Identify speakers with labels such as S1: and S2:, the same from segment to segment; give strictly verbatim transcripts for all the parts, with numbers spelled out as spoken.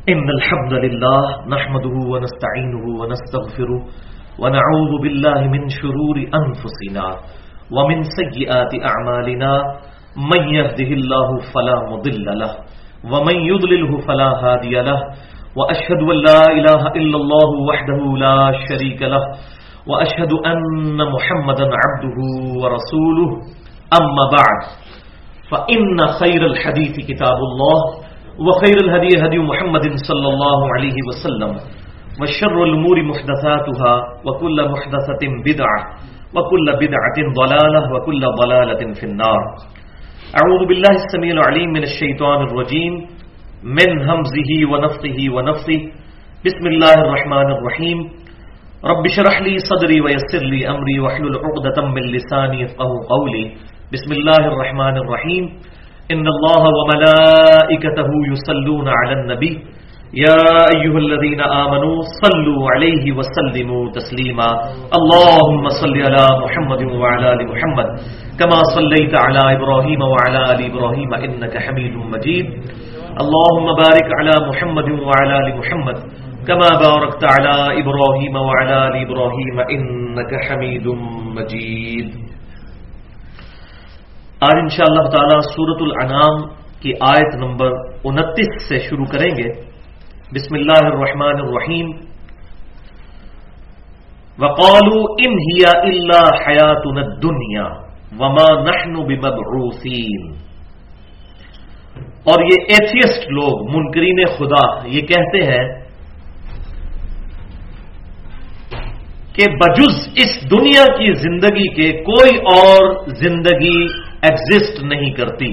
S1: إن الحمد لله نحمده ونستعينه ونستغفره ونعوذ بالله من شرور أنفسنا ومن سيئات أعمالنا من يهده الله فلا مضل له ومن يضلله فلا هادي له وأشهد أن لا إله إلا الله وحده لا شريك له وأشهد أن محمدا عبده ورسوله أما بعد فإن خير الحديث كتاب الله وخير الهدي هدي محمد صلى الله عليه وسلم وشر الأمور محدثاتها وكل محدثة بدعة وكل بدعة ضلالة وكل ضلالة في النار. أعوذ بالله السميع العليم من الشيطان الرجيم من همزه ونفثه ونفثه. بسم الله الرحمن الرحيم. رب اشرح لي صدري ويسر لي أمري واحلل عقدة من لساني يفقهوا قولي. بسم الله الرحمن الرحيم. إن الله وملائكته يصلون على النبي يا أيها الذين آمنوا صلوا عليه وسلموا تسليما. اللهم صل على محمد وعلى آل محمد كما صليت على إبراهيم وعلى آل إبراهيم إنك حميد مجيد. اللهم بارك على محمد وعلى آل محمد كما باركت على إبراهيم وعلى آل إبراهيم إنك حميد مجيد. آج انشاءاللہ تعالی سورۃ الانعام کی آیت نمبر انتیس سے شروع کریں گے. بسم اللہ الرحمن الرحیم. وقالوا ان هي الا حیاتنا الدنیا وما نحن بمبعوثین. اور یہ ایتھیسٹ لوگ، منکرین خدا، یہ کہتے ہیں کہ بجز اس دنیا کی زندگی کے کوئی اور زندگی ایگزسٹ نہیں کرتی.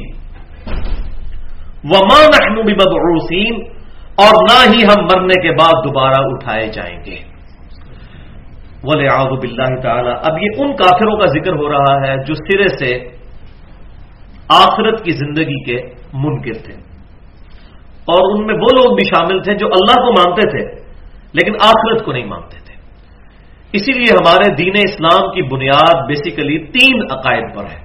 S1: وما نحن بمبعوثین، اور نہ ہی ہم مرنے کے بعد دوبارہ اٹھائے جائیں گے. والعیاذ باللہ تعالی. اب یہ ان کافروں کا ذکر ہو رہا ہے جو سرے سے آخرت کی زندگی کے منکر تھے، اور ان میں وہ لوگ بھی شامل تھے جو اللہ کو مانتے تھے لیکن آخرت کو نہیں مانتے تھے. اسی لیے ہمارے دین اسلام کی بنیاد بیسیکلی تین عقائد پر ہے.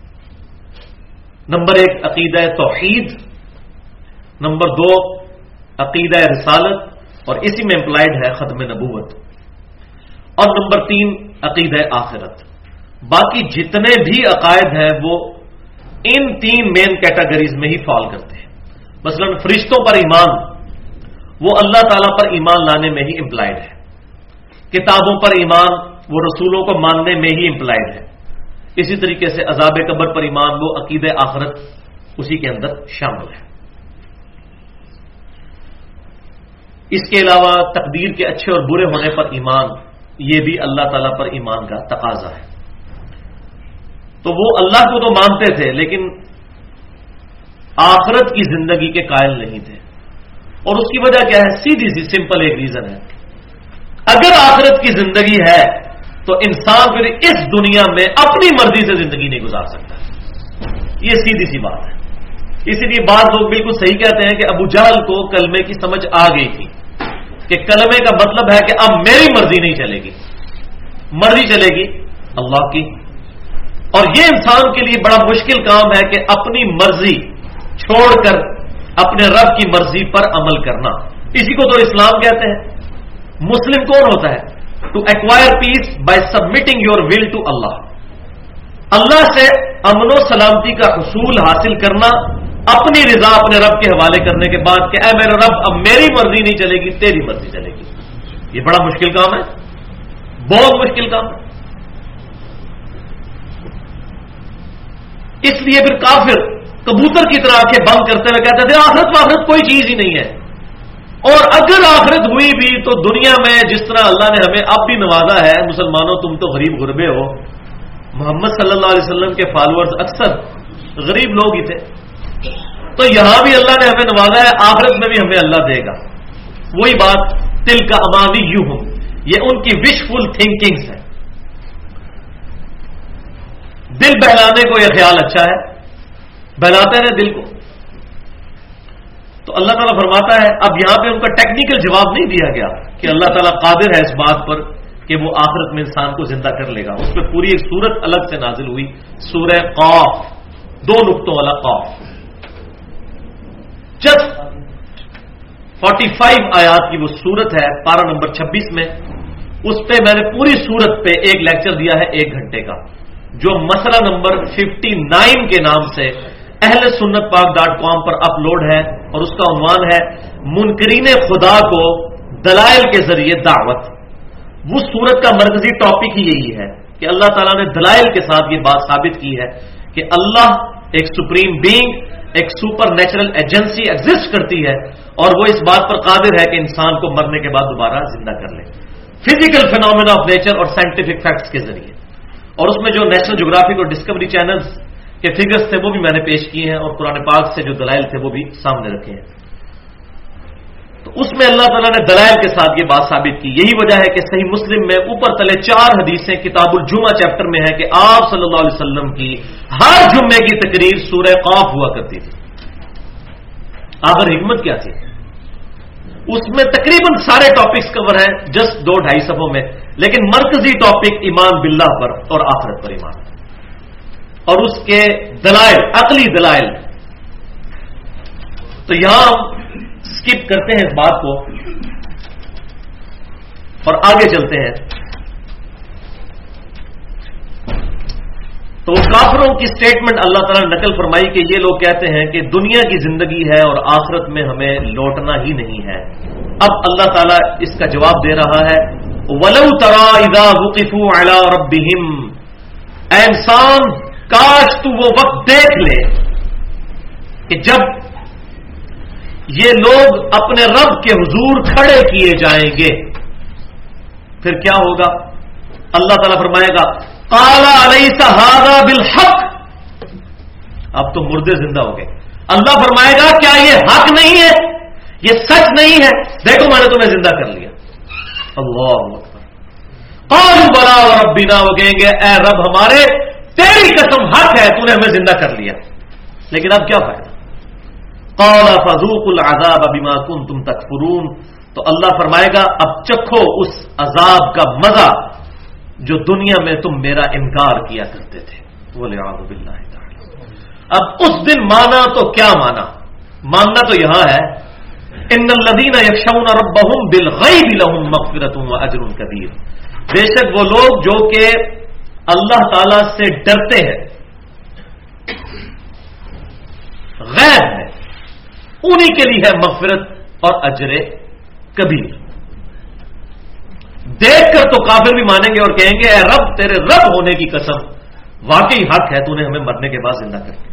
S1: نمبر ایک عقیدہ توحید، نمبر دو عقیدہ رسالت، اور اسی میں امپلائڈ ہے ختم نبوت، اور نمبر تین عقیدہ آخرت. باقی جتنے بھی عقائد ہیں وہ ان تین مین کیٹیگریز میں ہی فال کرتے ہیں. مثلا فرشتوں پر ایمان، وہ اللہ تعالیٰ پر ایمان لانے میں ہی امپلائڈ ہے. کتابوں پر ایمان، وہ رسولوں کو ماننے میں ہی امپلائڈ ہے. اسی طریقے سے عذاب قبر پر ایمان، وہ عقیدہ آخرت اسی کے اندر شامل ہے. اس کے علاوہ تقدیر کے اچھے اور برے ہونے پر ایمان، یہ بھی اللہ تعالیٰ پر ایمان کا تقاضا ہے. تو وہ اللہ کو تو مانتے تھے لیکن آخرت کی زندگی کے قائل نہیں تھے. اور اس کی وجہ کیا ہے؟ سیدھی سی سمپل ایک ریزن ہے. اگر آخرت کی زندگی ہے تو انسان پھر اس دنیا میں اپنی مرضی سے زندگی نہیں گزار سکتا. یہ سیدھی سی بات ہے. اسی لیے بعض لوگ بالکل صحیح کہتے ہیں کہ ابو جہل کو کلمے کی سمجھ آ گئی تھی کہ کلمے کا مطلب ہے کہ اب میری مرضی نہیں چلے گی، مرضی چلے گی اللہ کی. اور یہ انسان کے لیے بڑا مشکل کام ہے کہ اپنی مرضی چھوڑ کر اپنے رب کی مرضی پر عمل کرنا. اسی کو تو اسلام کہتے ہیں. مسلم کون ہوتا ہے؟ To acquire peace by submitting your will to Allah. Allah سے امن و سلامتی کا حصول حاصل کرنا، اپنی رضا اپنے رب کے حوالے کرنے کے بعد کہ اے میرے رب اب میری مرضی نہیں چلے گی، تیری مرضی چلے گی. یہ بڑا مشکل کام ہے، بہت مشکل کام ہے. اس لیے پھر کافر کبوتر کی طرح آنکھیں بند کرتے ہوئے کہتے تھے آخرت آخرت کوئی چیز ہی نہیں ہے. اور اگر آخرت ہوئی بھی تو دنیا میں جس طرح اللہ نے ہمیں اب بھی نوازا ہے، مسلمانوں تم تو غریب غربے ہو. محمد صلی اللہ علیہ وسلم کے فالوورز اکثر غریب لوگ ہی تھے. تو یہاں بھی اللہ نے ہمیں نوازا ہے، آخرت میں بھی ہمیں اللہ دے گا. وہی بات دل کا امانی یوں ہوں، یہ ان کی وش فل تھنکنگز ہے. دل بہلانے کو یہ خیال اچھا ہے، بہلاتے ہیں دل کو. تو اللہ تعالیٰ فرماتا ہے، اب یہاں پہ ان کا ٹیکنیکل جواب نہیں دیا گیا کہ اللہ تعالیٰ قادر ہے اس بات پر کہ وہ آخرت میں انسان کو زندہ کر لے گا. اس پہ پوری ایک سورت الگ سے نازل ہوئی، سورہ قاف، دو نقطوں والا قاف. جب पैंतालीस آیات کی وہ سورت ہے پارہ نمبر چھبیس میں. اس پہ میں نے پوری سورت پہ ایک لیکچر دیا ہے ایک گھنٹے کا، جو مسئلہ نمبر उनسٹھ کے نام سے اہل سنت پاک ڈاٹ کام پر اپلوڈ ہے، اور اس کا عنوان ہے منکرین خدا کو دلائل کے ذریعے دعوت. وہ سورت کا مرکزی ٹاپک ہی یہی ہے کہ اللہ تعالیٰ نے دلائل کے ساتھ یہ بات ثابت کی ہے کہ اللہ ایک سپریم بینگ، ایک سپر نیچرل ایجنسی ایگزسٹ کرتی ہے، اور وہ اس بات پر قادر ہے کہ انسان کو مرنے کے بعد دوبارہ زندہ کر لے، فزیکل فینومینا آف نیچر اور سائنٹیفک فیکٹس کے ذریعے. اور اس میں جو نیشنل جغرافک اور ڈسکوری چینلز کے فگرز تھے وہ بھی میں نے پیش کیے ہیں، اور قرآن پاک سے جو دلائل تھے وہ بھی سامنے رکھے ہیں. تو اس میں اللہ تعالیٰ نے دلائل کے ساتھ یہ بات ثابت کی. یہی وجہ ہے کہ صحیح مسلم میں اوپر تلے چار حدیثیں کتاب الجمعہ چیپٹر میں ہے کہ آپ صلی اللہ علیہ وسلم کی ہر جمعے کی تقریر سورہ قاف ہوا کرتی تھی. آخر حکمت کیا تھی؟ اس میں تقریباً سارے ٹاپکس کور ہیں جسٹ دو ڈھائی صفحوں میں، لیکن مرکزی ٹاپک ایمان باللہ پر اور آخرت پر ایمان، اور اس کے دلائل، عقلی دلائل. تو یہاں اسکپ کرتے ہیں اس بات کو اور آگے چلتے ہیں. تو وہ کافروں کی سٹیٹمنٹ اللہ تعالیٰ نے نقل فرمائی کہ یہ لوگ کہتے ہیں کہ دنیا کی زندگی ہے اور آخرت میں ہمیں لوٹنا ہی نہیں ہے. اب اللہ تعالیٰ اس کا جواب دے رہا ہے وَلَوْ تَرَى إِذَا وُقِفُوا عَلَى رَبِّهِمْ، اے انسان کاش تو وہ وقت دیکھ لے کہ جب یہ لوگ اپنے رب کے حضور کھڑے کیے جائیں گے پھر کیا ہوگا؟ اللہ تعالیٰ فرمائے گا قَالَ أَلَيْسَ هَذَا بِالْحَقِّ، اب تو مردے زندہ ہو گئے. اللہ فرمائے گا کیا یہ حق نہیں ہے، یہ سچ نہیں ہے؟ دیکھو میں نے تمہیں زندہ کر لیا. اللہ اکبر. قَالُوا بَلَىٰ وَرَبِّنَا، وہ کہیں گے اے رب ہمارے تیری قسم حق ہے، تو نے ہمیں زندہ کر لیا، لیکن اب کیا فائدہ؟ قَالَ فَذُوقُوا الْعَذَابَ بِمَا كُنتُمْ تَكْفُرُونَ، تو اللہ فرمائے گا اب چکھو اس عذاب کا مزہ جو دنیا میں تم میرا انکار کیا کرتے تھے. وَلِعَاذُ بِاللَّهِ تَعَالَى. اب اس دن مانا تو کیا مانا؟ ماننا تو یہاں ہے ان الذین یخشون ربهم بالغیب لهم مغفرۃ واجر کبیر، بے شک وہ لوگ جو کہ اللہ تعالی سے ڈرتے ہیں غیب میں، انہی کے لیے ہے مغفرت اور اجر کبیر. دیکھ کر تو کافر بھی مانیں گے اور کہیں گے اے رب تیرے رب ہونے کی قسم واقعی حق ہے، تو نے ہمیں مرنے کے بعد زندہ کر دیا.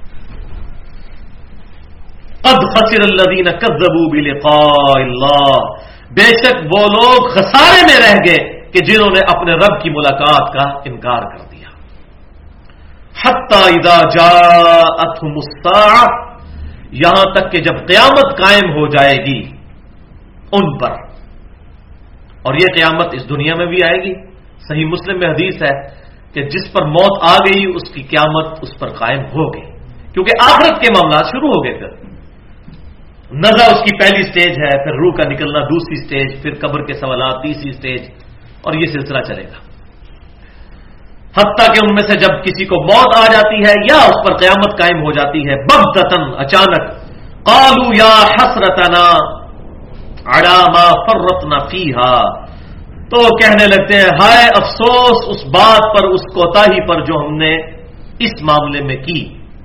S1: قد خسر الذین کذبوا بلقاء اللہ، بے شک وہ لوگ خسارے میں رہ گئے کہ جنہوں نے اپنے رب کی ملاقات کا انکار کر دیا. حتی اذا جاءتهم الساعة، یہاں تک کہ جب قیامت قائم ہو جائے گی ان پر، اور یہ قیامت اس دنیا میں بھی آئے گی. صحیح مسلم میں حدیث ہے کہ جس پر موت آ گئی اس کی قیامت اس پر قائم ہو گئی، کیونکہ آخرت کے معاملات شروع ہو گئے. پھر نزع اس کی پہلی سٹیج ہے، پھر روح کا نکلنا دوسری سٹیج، پھر قبر کے سوالات تیسری سٹیج، اور یہ سلسلہ چلے گا حتیٰ کہ ان میں سے جب کسی کو موت آ جاتی ہے یا اس پر قیامت قائم ہو جاتی ہے بغتتاً، اچانک، قالوا یا حسرتنا علی ما فرطنا فیہا، تو کہنے لگتے ہیں ہائے افسوس اس بات پر، اس کوتاہی پر جو ہم نے اس معاملے میں کی.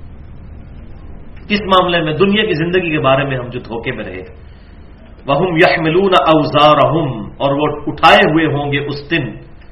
S1: کس معاملے میں؟ دنیا کی زندگی کے بارے میں ہم جو دھوکے میں رہے. وَهُمْ يَحْمِلُونَ أَوْزَارَهُمْ، اور وہ اٹھائے ہوئے ہوں گے اس دن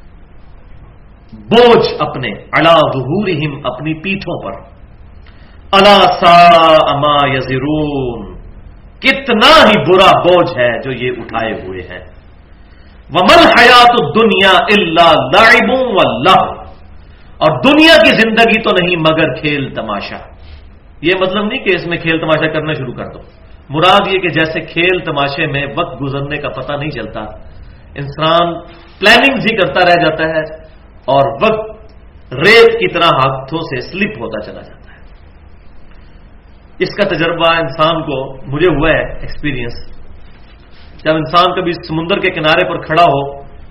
S1: بوجھ اپنے، عَلَى ظُهُورِهِمْ اپنی پیٹھوں پر. أَلَا سَاءَ مَا يَزِرُونَ، کتنا ہی برا بوجھ ہے جو یہ اٹھائے ہوئے ہیں. وَمَا الْحَيَاةُ الدُّنْيَا إِلَّا لَعِبٌ وَلَهْوٌ، اور دنیا کی زندگی تو نہیں مگر کھیل تماشا. یہ مطلب نہیں کہ اس میں کھیل تماشا کرنا شروع کر دو، مراد یہ کہ جیسے کھیل تماشے میں وقت گزرنے کا پتہ نہیں چلتا، انسان پلاننگ ہی کرتا رہ جاتا ہے اور وقت ریت کی طرح ہاتھوں سے سلپ ہوتا چلا جاتا ہے. اس کا تجربہ انسان کو، مجھے ہوا ہے ایکسپیرینس، جب انسان کبھی سمندر کے کنارے پر کھڑا ہو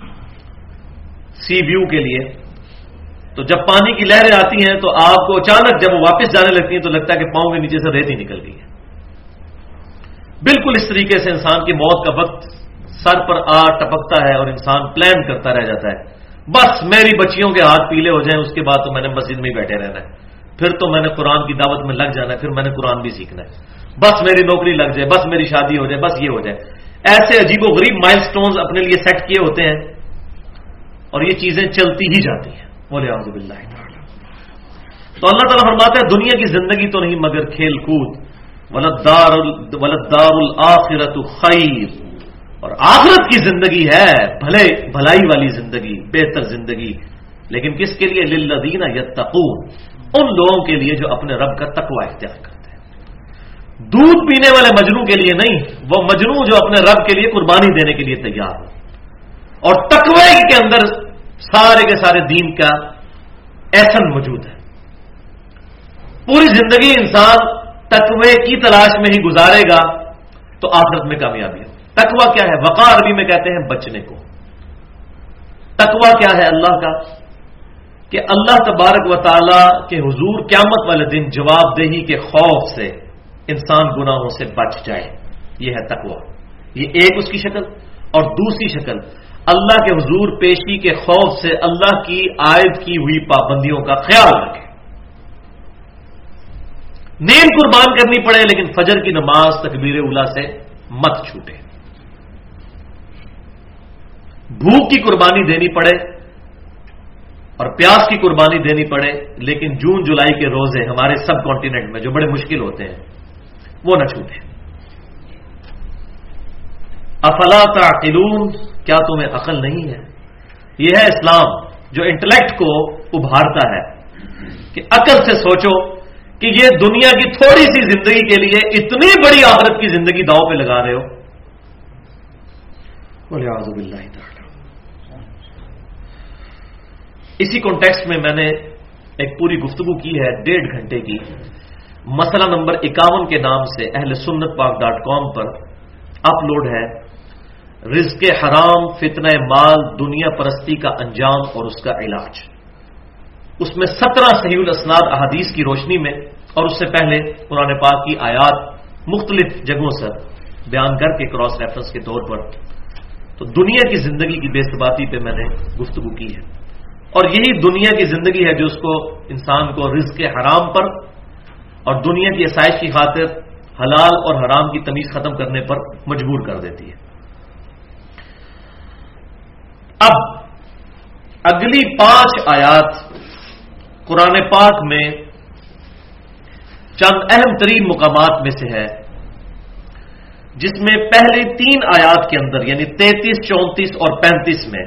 S1: سی ویو کے لیے، تو جب پانی کی لہریں آتی ہیں تو آپ کو اچانک جب وہ واپس جانے لگتی ہیں تو لگتا ہے کہ پاؤں کے نیچے سے ریت ہی نکل گئی ہے. بالکل اس طریقے سے انسان کی موت کا وقت سر پر آ ٹپکتا ہے اور انسان پلان کرتا رہ جاتا ہے، بس میری بچیوں کے ہاتھ پیلے ہو جائیں، اس کے بعد تو میں نے مسجد میں ہی بیٹھے رہنا ہے، پھر تو میں نے قرآن کی دعوت میں لگ جانا ہے، پھر میں نے قرآن بھی سیکھنا ہے، بس میری نوکری لگ جائے، بس میری شادی ہو جائے، بس یہ ہو جائے. ایسے عجیب و غریب مائل سٹونز اپنے لیے سیٹ کیے ہوتے ہیں اور یہ چیزیں چلتی ہی جاتی ہیں. بولے اعوذ باللہ تعالی. تو اللہ تعالیٰ فرماتا ہے دنیا کی زندگی تو نہیں مگر کھیل کود، ولدار ولدار الآخرۃ خیر، اور آخرت کی زندگی ہے بھلے بھلائی والی زندگی، بہتر زندگی، لیکن کس کے لیے؟ للذین یتقون، ان لوگوں کے لیے جو اپنے رب کا تقوی اختیار کرتے ہیں. دودھ پینے والے مجنو کے لیے نہیں، وہ مجنو جو اپنے رب کے لیے قربانی دینے کے لیے تیار ہو. اور تقوی کے اندر سارے کے سارے دین کا ایسن موجود ہے. پوری زندگی انسان تقوی کی تلاش میں ہی گزارے گا تو آخرت میں کامیابی ہو. تقوی کیا ہے؟ وقار عربی میں کہتے ہیں بچنے کو. تقوی کیا ہے اللہ کا؟ کہ اللہ تبارک و تعالی کے حضور قیامت والے دن جواب دہی کے خوف سے انسان گناہوں سے بچ جائے، یہ ہے تقوی. یہ ایک اس کی شکل. اور دوسری شکل اللہ کے حضور پیشی کے خوف سے اللہ کی عائد کی ہوئی پابندیوں کا خیال رکھے. نیند قربان کرنی پڑے لیکن فجر کی نماز تکبیر اولیٰ سے مت چھوٹے. بھوک کی قربانی دینی پڑے اور پیاس کی قربانی دینی پڑے لیکن جون جولائی کے روزے ہمارے سب کانٹیننٹ میں جو بڑے مشکل ہوتے ہیں وہ نہ چھوٹے. افلا تعقلون، کیا تمہیں عقل نہیں ہے؟ یہ ہے اسلام جو انٹلیکٹ کو ابھارتا ہے کہ عقل سے سوچو کہ یہ دنیا کی تھوڑی سی زندگی کے لیے اتنی بڑی آخرت کی زندگی داؤ پہ لگا رہے ہو. والعیاذ باللہ تعالی. اسی کانٹیکسٹ میں میں نے ایک پوری گفتگو کی ہے ڈیڑھ گھنٹے کی، مسئلہ نمبر اکاون کے نام سے اہل سنت پاک ڈاٹ کام پر اپلوڈ ہے. رزق حرام، فتنہ مال، دنیا پرستی کا انجام اور اس کا علاج. اس میں سترہ صحیح الاسناد احادیث کی روشنی میں اور اس سے پہلے قرآن پاک کی آیات مختلف جگہوں سے بیان کر کے کراس ریفرنس کے طور پر تو دنیا کی زندگی کی بے ثباتی پہ میں نے گفتگو کی ہے. اور یہی دنیا کی زندگی ہے جو اس کو انسان کو رزق حرام پر اور دنیا کی آسائش کی خاطر حلال اور حرام کی تمیز ختم کرنے پر مجبور کر دیتی ہے. اب اگلی پانچ آیات قرآن پاک میں چند اہم ترین مقامات میں سے ہے، جس میں پہلے تین آیات کے اندر یعنی تینتیس، چونتیس اور پینتیس میں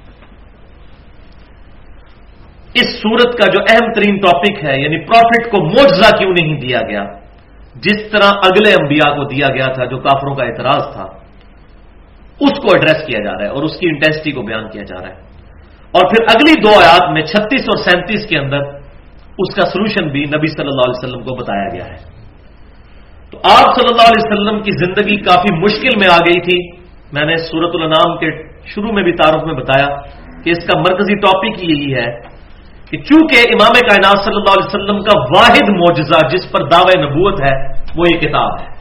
S1: اس سورت کا جو اہم ترین ٹاپک ہے یعنی پروفٹ کو معجزہ کیوں نہیں دیا گیا جس طرح اگلے انبیاء کو دیا گیا تھا جو کافروں کا اعتراض تھا، اس کو ایڈریس کیا جا رہا ہے اور اس کی انٹینسٹی کو بیان کیا جا رہا ہے. اور پھر اگلی دو آیات میں چھتیس اور سینتیس کے اندر اس کا سولوشن بھی نبی صلی اللہ علیہ وسلم کو بتایا گیا ہے. تو آپ صلی اللہ علیہ وسلم کی زندگی کافی مشکل میں آ گئی تھی. میں نے سورۃ الانعام کے شروع میں بھی تعارف میں بتایا کہ اس کا مرکزی ٹاپک یہی ہے کہ چونکہ امام کائنات صلی اللہ علیہ وسلم کا واحد معجزہ جس پر دعوی نبوت ہے وہ یہ کتاب ہے.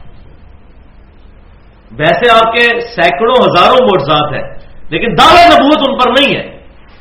S1: ویسے آپ کے سینکڑوں ہزاروں معجزات ہیں لیکن دعوی نبوت ان پر نہیں ہے.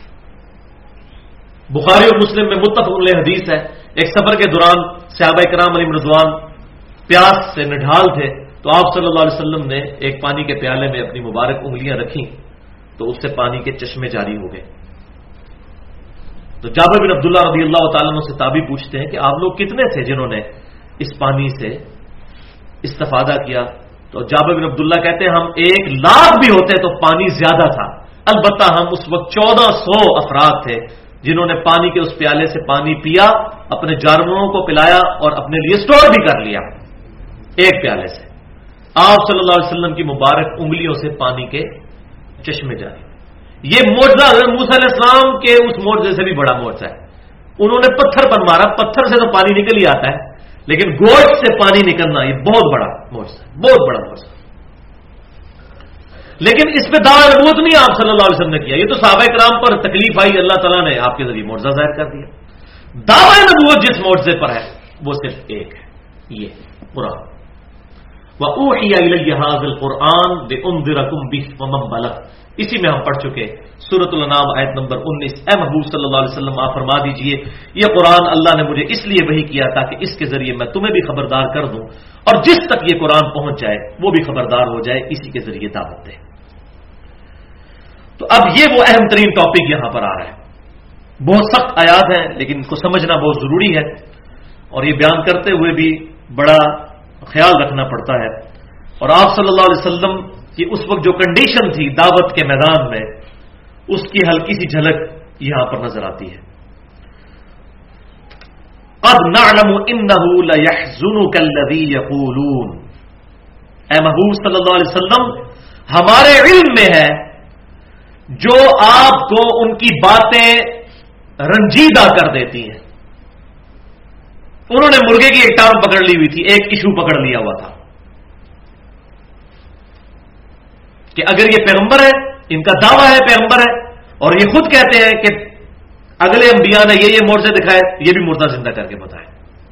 S1: بخاری اور مسلم میں متفق علیہ حدیث ہے، ایک سفر کے دوران صحابہ کرام علیہ رضوان پیاس سے نڈھال تھے تو آپ صلی اللہ علیہ وسلم نے ایک پانی کے پیالے میں اپنی مبارک انگلیاں رکھیں تو اس سے پانی کے چشمے جاری ہو گئے. تو جابر بن عبداللہ رضی اللہ تعالیٰ عنہ سے تابعی پوچھتے ہیں کہ آپ لوگ کتنے تھے جنہوں نے اس پانی سے استفادہ کیا؟ تو جابر بن عبداللہ کہتے ہیں ہم ایک لاکھ بھی ہوتے تو پانی زیادہ تھا، البتہ ہم اس وقت چودہ سو افراد تھے جنہوں نے پانی کے اس پیالے سے پانی پیا، اپنے جانوروں کو پلایا اور اپنے لیے سٹور بھی کر لیا ایک پیالے سے. آپ صلی اللہ علیہ وسلم کی مبارک انگلیوں سے پانی کے چشمے جاری. یہ معجزہ حضرت موسیٰ علیہ السلام کے اس معجزے سے بھی بڑا معجزہ ہے. انہوں نے پتھر پر مارا، پتھر سے تو پانی نکل ہی آتا ہے لیکن گوشت سے پانی نکلنا یہ بہت بڑا معجزہ ہے، بہت بڑا معجزہ. لیکن اس پہ دعوی نبوت نہیں آپ صلی اللہ علیہ وسلم نے کیا، یہ تو صحابہ کرام پر تکلیف آئی، اللہ تعالیٰ نے آپ کے ذریعے معجزہ ظاہر کر دیا. دعوی نبوت جس معجزے پر ہے وہ صرف ایک ہے، یہ قرآن. وَأُوحِيَ إِلَيَّ هَٰذَا الْقُرْآنُ لِأُنذِرَكُم بِهِ وَمَن بَلَغَ. اسی میں ہم پڑھ چکے سورۃ الانعام آیت نمبر انیس. اے محبوب صلی اللہ علیہ وسلم آپ فرما دیجئے یہ قرآن اللہ نے مجھے اس لیے وحی کیا تاکہ اس کے ذریعے میں تمہیں بھی خبردار کر دوں اور جس تک یہ قرآن پہنچ جائے وہ بھی خبردار ہو جائے، اسی کے ذریعے دعوت دے. تو اب یہ وہ اہم ترین ٹاپک یہاں پر آ رہا ہے. بہت سخت آیات ہیں لیکن ان کو سمجھنا بہت ضروری ہے، اور یہ بیان کرتے ہوئے بھی بڑا خیال رکھنا پڑتا ہے. اور آپ صلی اللہ علیہ وسلم کی اس وقت جو کنڈیشن تھی دعوت کے میدان میں، اس کی ہلکی سی جھلک یہاں پر نظر آتی ہے. قد نعلم انه ليحزنك الذي يقولون. اے محبوب صلی اللہ علیہ وسلم ہمارے علم میں ہے جو آپ کو ان کی باتیں رنجیدہ کر دیتی ہیں. انہوں نے مرغے کی ایک ٹانگ پکڑ لی ہوئی تھی، ایک ایشو پکڑ لیا ہوا تھا کہ اگر یہ پیغمبر ہے، ان کا دعویٰ ہے پیغمبر ہے، اور یہ خود کہتے ہیں کہ اگلے انبیاء نے یہ یہ معجزے دکھائے، یہ بھی مردہ زندہ کر کے بتائے.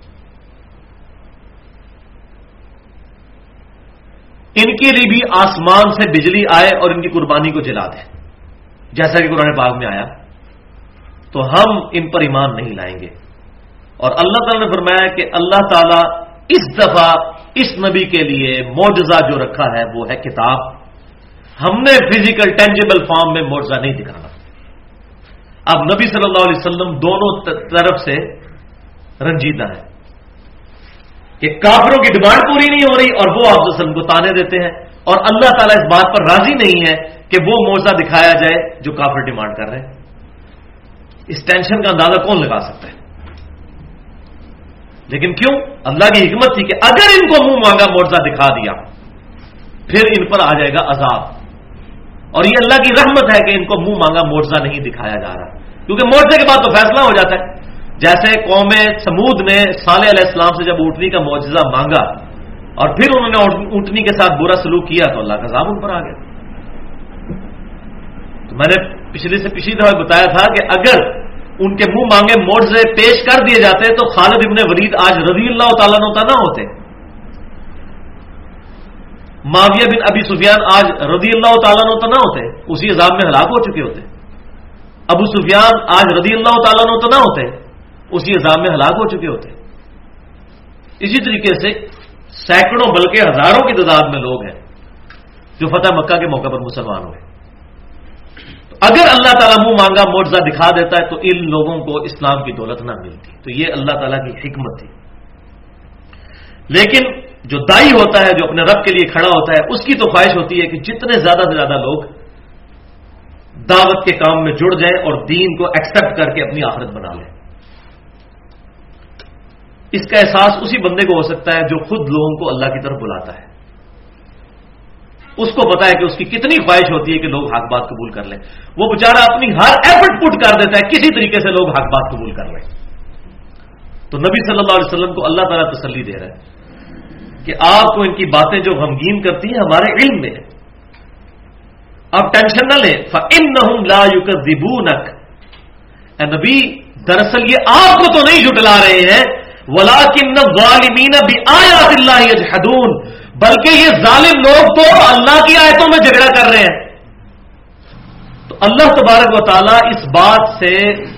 S1: ان کے لیے بھی آسمان سے بجلی آئے اور ان کی قربانی کو جلا دے، جیسا کہ قرآن پاک میں آیا، تو ہم ان پر ایمان نہیں لائیں گے. اور اللہ تعالیٰ نے فرمایا کہ اللہ تعالیٰ اس دفعہ اس نبی کے لیے معجزہ جو رکھا ہے وہ ہے کتاب. ہم نے فزیکل ٹینجیبل فارم میں معجزہ نہیں دکھانا. اب نبی صلی اللہ علیہ وسلم دونوں طرف سے رنجیدہ ہے کہ کافروں کی ڈیمانڈ پوری نہیں ہو رہی اور وہ آپ وسلم کو تانے دیتے ہیں، اور اللہ تعالیٰ اس بات پر راضی نہیں ہے کہ وہ معجزہ دکھایا جائے جو کافر ڈیمانڈ کر رہے ہیں. اس ٹینشن کا اندازہ کون لگا سکتا ہے؟ لیکن کیوں؟ اللہ کی حکمت تھی کہ اگر ان کو منہ مانگا معجزہ دکھا دیا پھر ان پر آ جائے گا عذاب. اور یہ اللہ کی رحمت ہے کہ ان کو منہ مانگا معجزہ نہیں دکھایا جا رہا، کیونکہ معجزے کے بعد تو فیصلہ ہو جاتا ہے. جیسے قوم سمود نے صالح علیہ السلام سے جب اونٹنی کا معجزہ مانگا اور پھر انہوں نے اونٹنی کے ساتھ برا سلوک کیا تو اللہ کا عذاب ان پر آ گیا. تو میں نے پچھلی سے پچھلی دفعہ بتایا تھا کہ اگر ان کے منہ مانگے معجزے پیش کر دیے جاتے تو خالد ابن ولید آج رضی اللہ تعالیٰ عنہ نہ ہوتے، معاویہ بن ابی سفیان آج رضی اللہ تعالیٰ عنہ نہ ہوتے، اسی عذاب میں ہلاک ہو چکے ہوتے. ابو سفیان آج رضی اللہ تعالیٰ عنہ نہ ہوتے، اسی عذاب میں ہلاک ہو چکے ہوتے. اسی طریقے سے سینکڑوں بلکہ ہزاروں کی تعداد میں لوگ ہیں جو فتح مکہ کے موقع پر مسلمان ہوئے. تو اگر اللہ تعالیٰ منہ مانگا معجزہ دکھا دیتا ہے تو ان لوگوں کو اسلام کی دولت نہ ملتی. تو یہ اللہ تعالیٰ کی حکمت تھی. لیکن جو دائی ہوتا ہے، جو اپنے رب کے لیے کھڑا ہوتا ہے، اس کی تو خواہش ہوتی ہے کہ جتنے زیادہ سے زیادہ لوگ دعوت کے کام میں جڑ جائیں اور دین کو ایکسپٹ کر کے اپنی آخرت بنا لیں. اس کا احساس اسی بندے کو ہو سکتا ہے جو خود لوگوں کو اللہ کی طرف بلاتا ہے. اس کو پتا ہے کہ اس کی کتنی خواہش ہوتی ہے کہ لوگ حق بات قبول کر لیں. وہ بیچارہ اپنی ہر ایفرٹ پٹ کر دیتا ہے کسی طریقے سے لوگ حق بات قبول کر لیں. تو نبی صلی اللہ علیہ وسلم کو اللہ تعالیٰ تسلی دے رہا ہے کہ آپ کو ان کی باتیں جو غمگین کرتی ہیں ہمارے علم میں ہے، آپ ٹینشن نہ لیں. فَإِنَّهُمْ لَا يُكَذِّبُونَكَ. اے نبی دراصل یہ آپ کو تو نہیں جھٹلا رہے ہیں، وَلَٰكِنَّ الظَّالِمِينَ بِآيَاتِ اللَّهِ يَجْحَدُونَ، بلکہ یہ ظالم لوگ تو اللہ کی آیتوں میں جھگڑا کر رہے ہیں. تو اللہ تبارک و تعالیٰ اس بات سے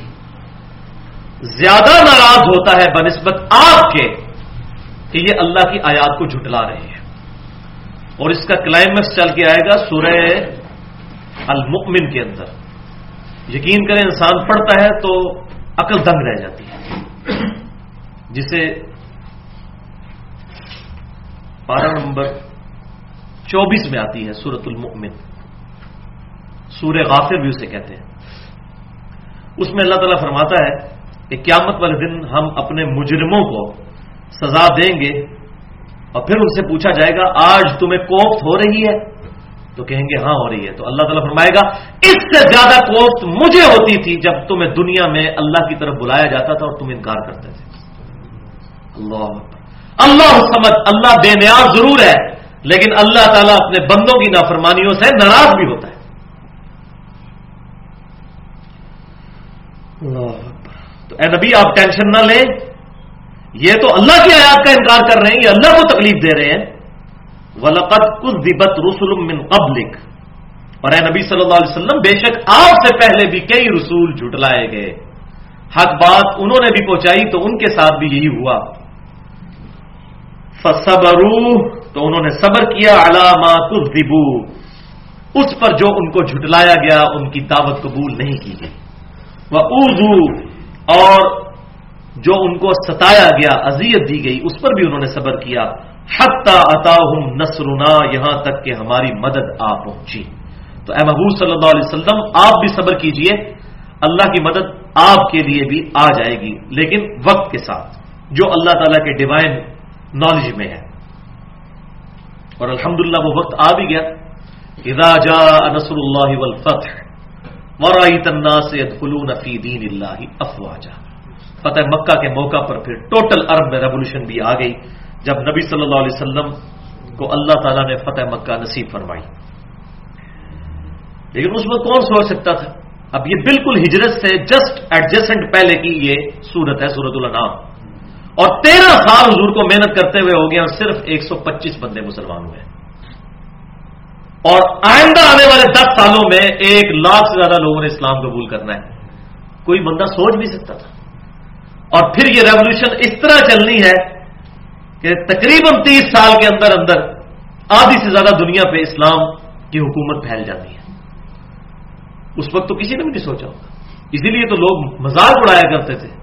S1: زیادہ ناراض ہوتا ہے بنسبت آپ کے کہ یہ اللہ کی آیات کو جھٹلا رہے ہیں. اور اس کا کلائمیکس چل کے آئے گا سورہ المؤمن کے اندر. یقین کریں انسان پڑھتا ہے تو عقل دنگ رہ جاتی ہے، جسے پارہ نمبر چوبیس میں آتی ہے سورۃ المؤمن، سورہ غافر بھی اسے کہتے ہیں. اس میں اللہ تعالیٰ فرماتا ہے کہ قیامت والے دن ہم اپنے مجرموں کو سزا دیں گے اور پھر ان سے پوچھا جائے گا آج تمہیں کوفت ہو رہی ہے؟ تو کہیں گے ہاں ہو رہی ہے. تو اللہ تعالیٰ فرمائے گا اس سے زیادہ کوفت مجھے ہوتی تھی جب تمہیں دنیا میں اللہ کی طرف بلایا جاتا تھا اور تم انکار کرتے تھے. اللہ اللہ سمجھ، اللہ بے نیاز ضرور ہے لیکن اللہ تعالیٰ اپنے بندوں کی نافرمانیوں سے ناراض بھی ہوتا ہے. اللہ تو اے نبی آپ ٹینشن نہ لیں، یہ تو اللہ کی آیات کا انکار کر رہے ہیں، یہ اللہ کو تکلیف دے رہے ہیں. وَلَقَدْ كُذِّبَتْ رُسُلٌ مِّن قَبْلِكَ، اور اے نبی صلی اللہ علیہ وسلم بے شک آپ سے پہلے بھی کئی رسول جھٹلائے گئے، حق بات انہوں نے بھی پہنچائی تو ان کے ساتھ بھی یہی ہوا. فَصَبَرُوا، تو انہوں نے صبر کیا، عَلَىٰ مَا كُذِّبُوا، اس پر جو ان کو جھٹلایا گیا، ان کی دعوت قبول نہیں کی گئی. وَأُوذُوا، اور جو ان کو ستایا گیا، اذیت دی گئی، اس پر بھی انہوں نے صبر کیا. حتی اتاہم نصرنا، یہاں تک کہ ہماری مدد آ پہنچی. تو اے محبوب صلی اللہ علیہ وسلم آپ بھی صبر کیجئے، اللہ کی مدد آپ کے لیے بھی آ جائے گی، لیکن وقت کے ساتھ، جو اللہ تعالیٰ کے ڈیوائن نالج میں ہے. اور الحمدللہ وہ وقت آ بھی گیا. اذا جاء نصر اللہ والفتح ورأيت الناس يدخلون في دین اللہ افواجا، فتح مکہ کے موقع پر پھر ٹوٹل عرب میں ریولوشن بھی آ گئی، جب نبی صلی اللہ علیہ وسلم کو اللہ تعالیٰ نے فتح مکہ نصیب فرمائی. لیکن اس میں کون سوچ سکتا تھا؟ اب یہ بالکل ہجرت سے جسٹ ایڈجسٹنٹ پہلے کی یہ سورت ہے، سورت الانعام، اور تیرہ سال حضور کو محنت کرتے ہوئے ہو گئے اور صرف ایک سو پچیس بندے مسلمان ہوئے، اور آئندہ آنے والے دس سالوں میں ایک لاکھ سے زیادہ لوگوں نے اسلام قبول کرنا ہے. کوئی بندہ سوچ بھی سکتا تھا؟ اور پھر یہ ریولوشن اس طرح چلنی ہے کہ تقریباً تیس سال کے اندر اندر آدھی سے زیادہ دنیا پہ اسلام کی حکومت پھیل جاتی ہے. اس وقت تو کسی نے بھی نہیں سوچا ہوگا. اسی لیے تو لوگ مذاق اڑایا کرتے تھے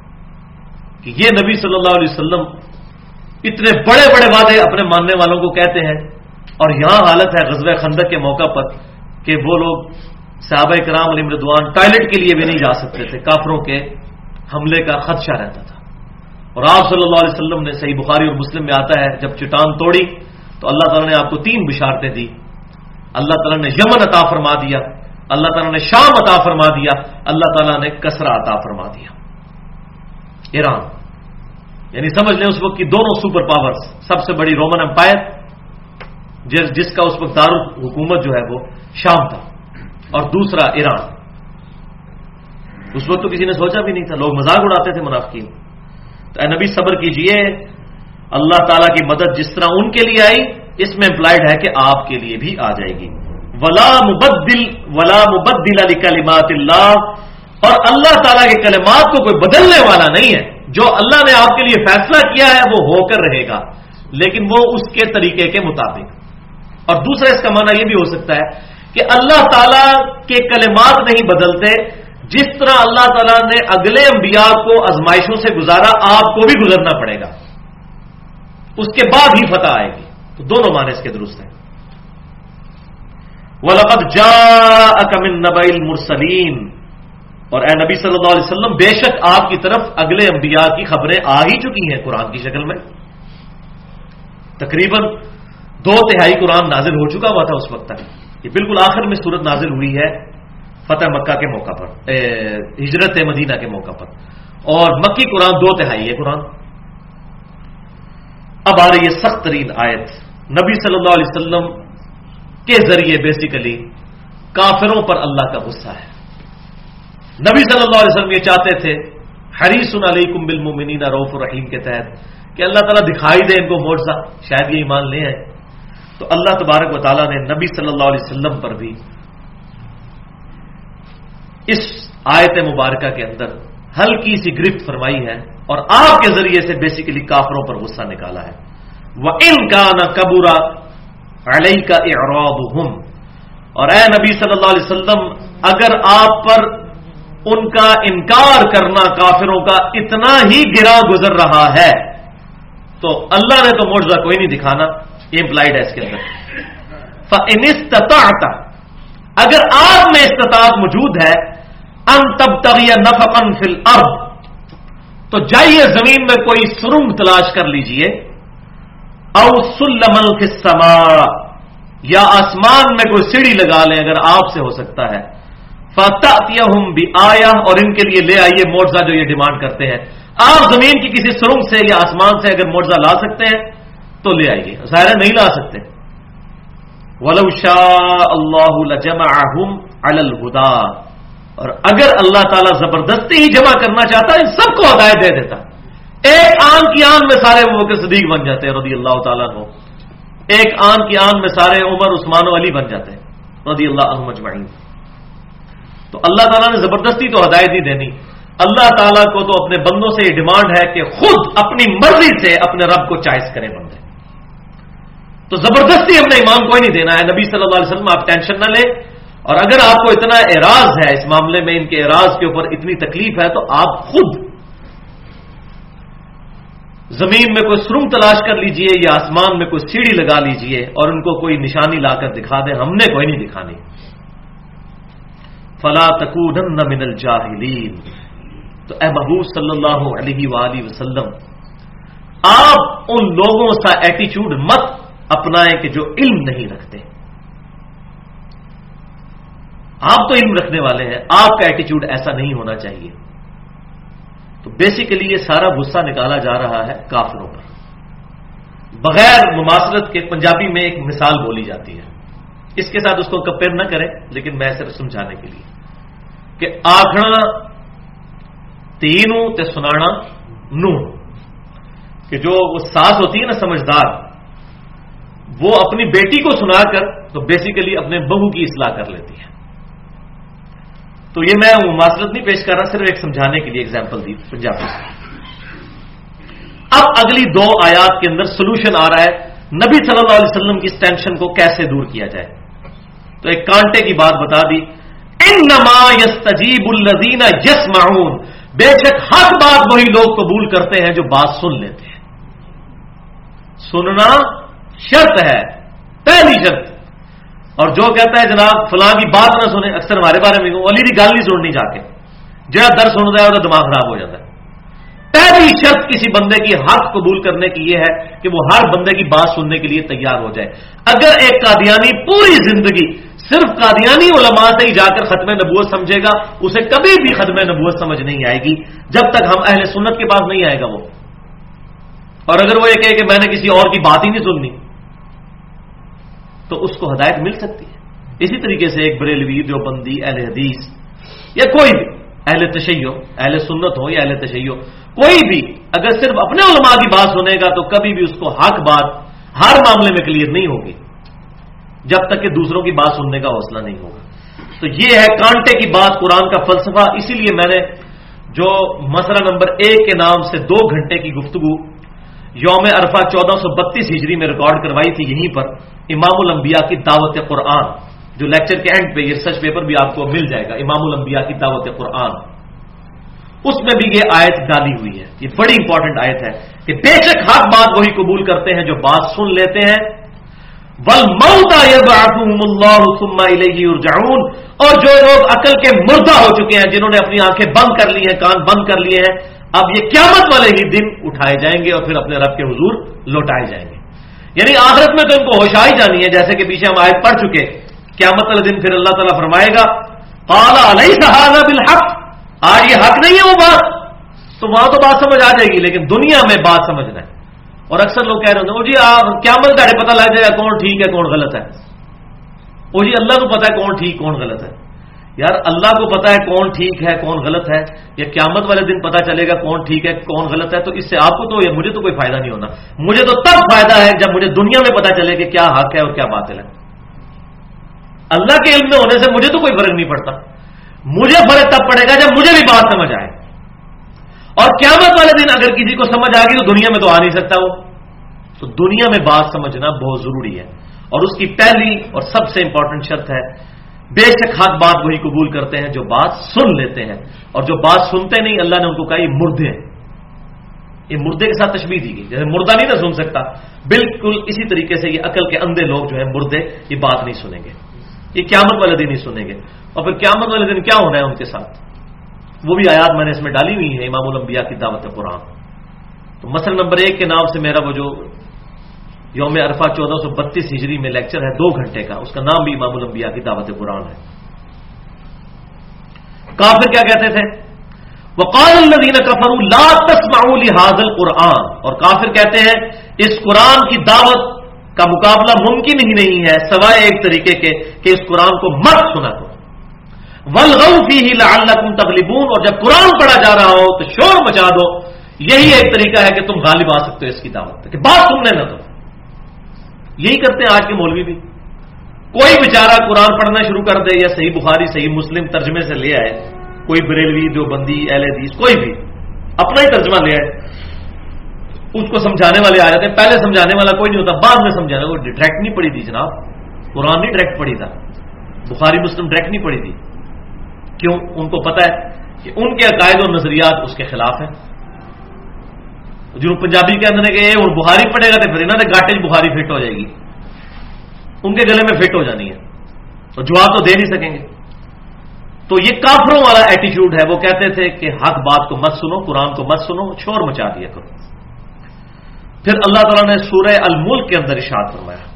S1: کہ یہ نبی صلی اللہ علیہ وسلم اتنے بڑے بڑے وعدے اپنے ماننے والوں کو کہتے ہیں، اور یہاں حالت ہے غزوہ خندق کے موقع پر کہ وہ لوگ صحابہ کرام علیہم رضوان ٹوائلٹ کے لیے بھی نہیں جا سکتے تھے، کافروں کے حملے کا خدشہ رہتا تھا. اور آپ صلی اللہ علیہ وسلم نے، صحیح بخاری اور مسلم میں آتا ہے، جب چٹان توڑی تو اللہ تعالیٰ نے آپ کو تین بشارتیں دی. اللہ تعالیٰ نے یمن عطا فرما دیا، اللہ تعالیٰ نے شام عطا فرما دیا، اللہ تعالیٰ نے کسرا عطا فرما دیا. ایران، یعنی سمجھ لیں اس وقت کی دونوں سپر پاورز، سب سے بڑی رومن امپائر جس جس کا اس وقت دارالحکومت جو ہے وہ شام تھا، اور دوسرا ایران. اس وقت تو کسی نے سوچا بھی نہیں تھا، لوگ مذاق اڑاتے تھے منافقین. تو اے نبی صبر کیجئے، اللہ تعالیٰ کی مدد جس طرح ان کے لیے آئی، اس میں امپلائڈ ہے کہ آپ کے لیے بھی آ جائے گی. ولا مبدل ولا مبدل لکلمات اللہ، اور اللہ تعالیٰ کے کلمات کو کوئی بدلنے والا نہیں ہے. جو اللہ نے آپ کے لیے فیصلہ کیا ہے وہ ہو کر رہے گا، لیکن وہ اس کے طریقے کے مطابق. اور دوسرا اس کا معنی یہ بھی ہو سکتا ہے کہ اللہ تعالیٰ کے کلمات نہیں بدلتے. جس طرح اللہ تعالیٰ نے اگلے انبیاء کو آزمائشوں سے گزارا، آپ کو بھی گزرنا پڑے گا، اس کے بعد ہی فتح آئے گی. تو دونوں معنی اس کے درست ہیں. وَلَقَدْ جَاءَكَ مِن نَّبَإِ الْمُرْسَلِينَ، اور اے نبی صلی اللہ علیہ وسلم بے شک آپ کی طرف اگلے انبیاء کی خبریں آ ہی چکی ہیں قرآن کی شکل میں. تقریباً دو تہائی قرآن نازل ہو چکا ہوا تھا اس وقت تک. یہ بالکل آخر میں صورت نازل ہوئی ہے فتح مکہ کے موقع پر، ہجرت مدینہ کے موقع پر، اور مکی قرآن دو تہائی ہے قرآن. اب آ رہی ہے سخت ترین آیت. نبی صلی اللہ علیہ وسلم کے ذریعے بیسیکلی کافروں پر اللہ کا غصہ ہے. نبی صلی اللہ علیہ وسلم یہ چاہتے تھے حریص علیکم بالمؤمنین رؤوف الرحیم کے تحت کہ اللہ تعالیٰ دکھائی دے ان کو معجزہ، شاید یہ ایمان لے آئے. تو اللہ تبارک و تعالیٰ نے نبی صلی اللہ علیہ وسلم پر بھی اس آیت مبارکہ کے اندر ہلکی سی گرفت فرمائی ہے، اور آپ کے ذریعے سے بیسیکلی کافروں پر غصہ نکالا ہے. وَإِن كَانَ كَبُرَ عَلَيْكَ إِعْرَاضُهُمْ، اور اے نبی صلی اللہ علیہ وسلم اگر آپ پر ان کا انکار کرنا کافروں کا اتنا ہی گرا گزر رہا ہے تو اللہ نے تو معجزہ کوئی نہیں دکھانا، یہ امپلائڈ ہے اس کے اندر. فَإِنِ اسْتَطَعْتَ، اگر آپ میں استطاعت موجود ہے، ان تبتغی نفقا فی الارض، تو جائیے زمین میں کوئی سرنگ تلاش کر لیجئے، او سلما فی السماء، یا آسمان میں کوئی سیڑھی لگا لیں اگر آپ سے ہو سکتا ہے. فَتَأْتِيَهُمْ بِآیَةٍ، اور ان کے لیے لے آئیے معجزہ جو یہ ڈیمانڈ کرتے ہیں. آپ زمین کی کسی سرنگ سے یا آسمان سے اگر معجزہ لا سکتے ہیں تو لے آئیے، ظاہر ہے نہیں لا سکتے. وَلَوْ شَاءَ اللَّهُ لَجَمَعَهُمْ عَلَى الْهُدَى، اور اگر اللہ تعالیٰ زبردستی ہی جمع کرنا چاہتا ہے سب کو ہدایت دے دیتا. ایک آن کی آن میں سارے ابو بکر صدیق بن جاتے ہیں رضی اللہ تعالیٰ عنہ. ایک آن کی آن میں سارے عمر عثمان و علی بن جاتے ہیں رضی اللہ عنہم اجمعین. تو اللہ تعالیٰ نے زبردستی تو ہدایت نہیں دینی. اللہ تعالیٰ کو تو اپنے بندوں سے یہ ڈیمانڈ ہے کہ خود اپنی مرضی سے اپنے رب کو چوائس کریں بندے. تو زبردستی ہم نے ایمان کوئی نہیں دینا ہے. نبی صلی اللہ علیہ وسلم آپ ٹینشن نہ لیں، اور اگر آپ کو اتنا اعراض ہے اس معاملے میں، ان کے اعراض کے اوپر اتنی تکلیف ہے، تو آپ خود زمین میں کوئی سرنگ تلاش کر لیجئے یا آسمان میں کوئی سیڑھی لگا لیجئے اور ان کو کوئی نشانی لا کر دکھا دیں. ہم نے کوئی نہیں دکھانی. فلا تکونن من الجاہلین. تو اے محبوب صلی اللہ علیہ وآلہ وسلم، آپ ان لوگوں سا ایٹیچیوڈ مت اپنائیں کہ جو علم نہیں رکھتے. آپ تو علم رکھنے والے ہیں، آپ کا ایٹیچیوڈ ایسا نہیں ہونا چاہیے. تو بیسیکلی یہ سارا غصہ نکالا جا رہا ہے کافروں پر. بغیر مماثلت کے پنجابی میں ایک مثال بولی جاتی ہے، اس کے ساتھ اس کو کمپیئر نہ کریں، لیکن میں صرف سمجھانے کے لیے کہ آکھنا تینوں تے سنانا نون، کہ جو وہ ساس ہوتی ہے نا سمجھدار، وہ اپنی بیٹی کو سنا کر تو بیسیکلی اپنے بہو کی اصلاح کر لیتی ہے. تو یہ میں مماثلت نہیں پیش کر رہا، صرف ایک سمجھانے کے لیے ایگزامپل دی پنجابی سے. اب اگلی دو آیات کے اندر سولوشن آ رہا ہے نبی صلی اللہ علیہ وسلم کی اس ٹینشن کو کیسے دور کیا جائے. تو ایک کانٹے کی بات بتا دی، انما یستجیب الذین یسمعون، بے شک حق بات وہی لوگ قبول کرتے ہیں جو بات سن لیتے ہیں. سننا شرط ہے، پہلی شرط. اور جو کہتا ہے جناب فلاں کی بات نہ سنیں، اکثر ہمارے بارے میں علی کی گل نہیں سننی جا کے، جہاں در سنتا ہے وہ دماغ خراب ہو جاتا ہے. پہلی شرط کسی بندے کی حق قبول کرنے کی یہ ہے کہ وہ ہر بندے کی بات سننے کے لیے تیار ہو جائے. اگر ایک قادیانی پوری زندگی صرف قادیانی علماء سے ہی جا کر ختم نبوت سمجھے گا، اسے کبھی بھی ختم نبوت سمجھ نہیں آئے گی جب تک ہم اہل سنت کے پاس نہیں آئے گا وہ. اور اگر وہ یہ کہے کہ میں نے کسی اور کی بات ہی نہیں سننی، تو اس کو ہدایت مل سکتی ہے. اسی طریقے سے ایک بریلوی، دیوبندی، اہل حدیث یا کوئی بھی اہل تشیع، اہل سنت ہو یا اہل تشیع، کوئی بھی اگر صرف اپنے علماء کی بات سنے گا تو کبھی بھی اس کو حق بات ہر معاملے میں کلیئر نہیں ہوگی جب تک کہ دوسروں کی بات سننے کا حوصلہ نہیں ہوگا. تو یہ ہے کانٹے کی بات، قرآن کا فلسفہ. اسی لیے میں نے جو مسئلہ نمبر ایک کے نام سے دو گھنٹے کی گفتگو یوم عرفہ چودہ سو بتیس ہجری میں ریکارڈ کروائی تھی یہیں پر، امام الانبیاء کی دعوت قرآن، جو لیکچر کے اینڈ پہ یہ ریسرچ پیپر بھی آپ کو مل جائے گا، امام الانبیاء کی دعوت قرآن. اس میں بھی یہ آیت ڈالی ہوئی ہے. یہ بڑی امپورٹنٹ آیت ہے کہ بے شک حق بات وہی قبول کرتے ہیں جو بات سن لیتے ہیں. وَالْمَوْتَى يَبْعَثُهُمُ اللَّهُ ثُمَّ إِلَيْهِ يُرْجَعُونَ، اور جو لوگ عقل کے مردہ ہو چکے ہیں، جنہوں نے اپنی آنکھیں بند کر لی ہیں، کان بند کر لیے ہیں، اب یہ قیامت والے ہی دن اٹھائے جائیں گے اور پھر اپنے رب کے حضور لوٹائے جائیں گے. یعنی آخرت میں تو ان کو ہوش آئی جانی ہے، جیسے کہ پیچھے ہم آیت پڑھ چکے. قیامت والے دن پھر اللہ تعالیٰ فرمائے گا قَالَ أَلَيْسَ هَذَا بِالْحَقِّ، آج یہ حق نہیں ہے وہ بات. تو وہاں تو بات سمجھ آ جائے گی، لیکن دنیا میں بات سمجھنا ہے. اور اکثر لوگ کہہ رہے ہوتے ہیں جی قیامت کا پتہ لگ جائے گا کون ٹھیک ہے کون غلط ہے. وہ جی اللہ کو پتا ہے کون ٹھیک کون غلط ہے. یار اللہ کو پتا ہے کون ٹھیک ہے کون غلط ہے، یا قیامت والے دن پتا چلے گا کون ٹھیک ہے کون غلط ہے. تو اس سے آپ کو تو یا مجھے تو کوئی فائدہ نہیں ہونا. مجھے تو تب فائدہ ہے جب مجھے دنیا میں پتا چلے کہ کیا حق ہے اور کیا باطل ہے. اللہ کے علم میں ہونے سے مجھے تو کوئی فرق نہیں پڑتا. مجھے فرق تب پڑے گا جب مجھے بھی بات سمجھ آئے. اور قیامت والے دن اگر کسی کو سمجھ آ گئی تو دنیا میں تو آ نہیں سکتا وہ. تو دنیا میں بات سمجھنا بہت ضروری ہے. اور اس کی پہلی اور سب سے امپورٹنٹ شرط ہے بے شک حق بات وہی قبول کرتے ہیں جو بات سن لیتے ہیں. اور جو بات سنتے نہیں، اللہ نے ان کو کہا یہ مردے ہیں. یہ مردے کے ساتھ تشبیہ دی گئی، جیسے مردہ نہیں نہ سن سکتا، بالکل اسی طریقے سے یہ عقل کے اندھے لوگ جو ہیں مردے، یہ بات نہیں سنیں گے. یہ قیامت والے دن ہی سنیں گے. اور پھر قیامت والے دن کیا ہونا ہے ان کے ساتھ، وہ بھی آیات میں نے اس میں ڈالی ہوئی ہے امام الانبیاء کی دعوت قرآن. تو مسئلہ نمبر ایک کے نام سے میرا وہ جو یوم عرفہ چودہ سو بتیس ہجری میں لیکچر ہے دو گھنٹے کا، اس کا نام بھی امام الانبیاء کی دعوت قرآن ہے. کافر کیا کہتے تھے؟ وقال الذین کفروا لا تسمعوا لهذا القرآن، اور کافر کہتے ہیں اس قرآن کی دعوت کا مقابلہ ممکن ہی نہیں ہے سوائے ایک طریقے کے کہ اس قرآن کو مت سنا کرو. وَالْغَوْا فِيهِ لَعَلَّكُمْ تَغْلِبُونَ، اور جب قرآن پڑھا جا رہا ہو تو شور مچا دو. یہی ایک طریقہ ہے کہ تم غالب آ سکتے ہو اس کی دعوت پہ، کہ بات سننے نہ دو. یہی کرتے ہیں آج کے مولوی بھی. کوئی بیچارہ قرآن پڑھنا شروع کر دے یا صحیح بخاری صحیح مسلم ترجمے سے لے آئے, کوئی بریلوی دیوبندی اہل حدیث کوئی بھی اپنا ہی ترجمہ لے آئے, اس کو سمجھانے والے آ جاتے ہیں. پہلے سمجھانے والا کوئی نہیں ہوتا, بعد میں سمجھانے. وہ ڈائریکٹ نہیں پڑھی تھی جناب, قرآن نہیں ڈائریکٹ پڑھی تھا, بخاری مسلم ڈائریکٹ نہیں پڑھی تھی. کیوں؟ ان کو پتا ہے کہ ان کے عقائد اور نظریات اس کے خلاف ہیں. جنوب پنجابی کے اندر کہ وہ بخاری پڑھے گا تو پھر انہوں نے گاٹے بخاری فٹ ہو جائے گی, ان کے گلے میں فٹ ہو جانی ہے, اور جواب تو دے نہیں سکیں گے. تو یہ کافروں والا ایٹیچیوڈ ہے. وہ کہتے تھے کہ حق بات کو مت سنو, قرآن کو مت سنو, شور مچا دیا کرو. پھر اللہ تعالیٰ نے سورہ الملک کے اندر ارشاد فرمایا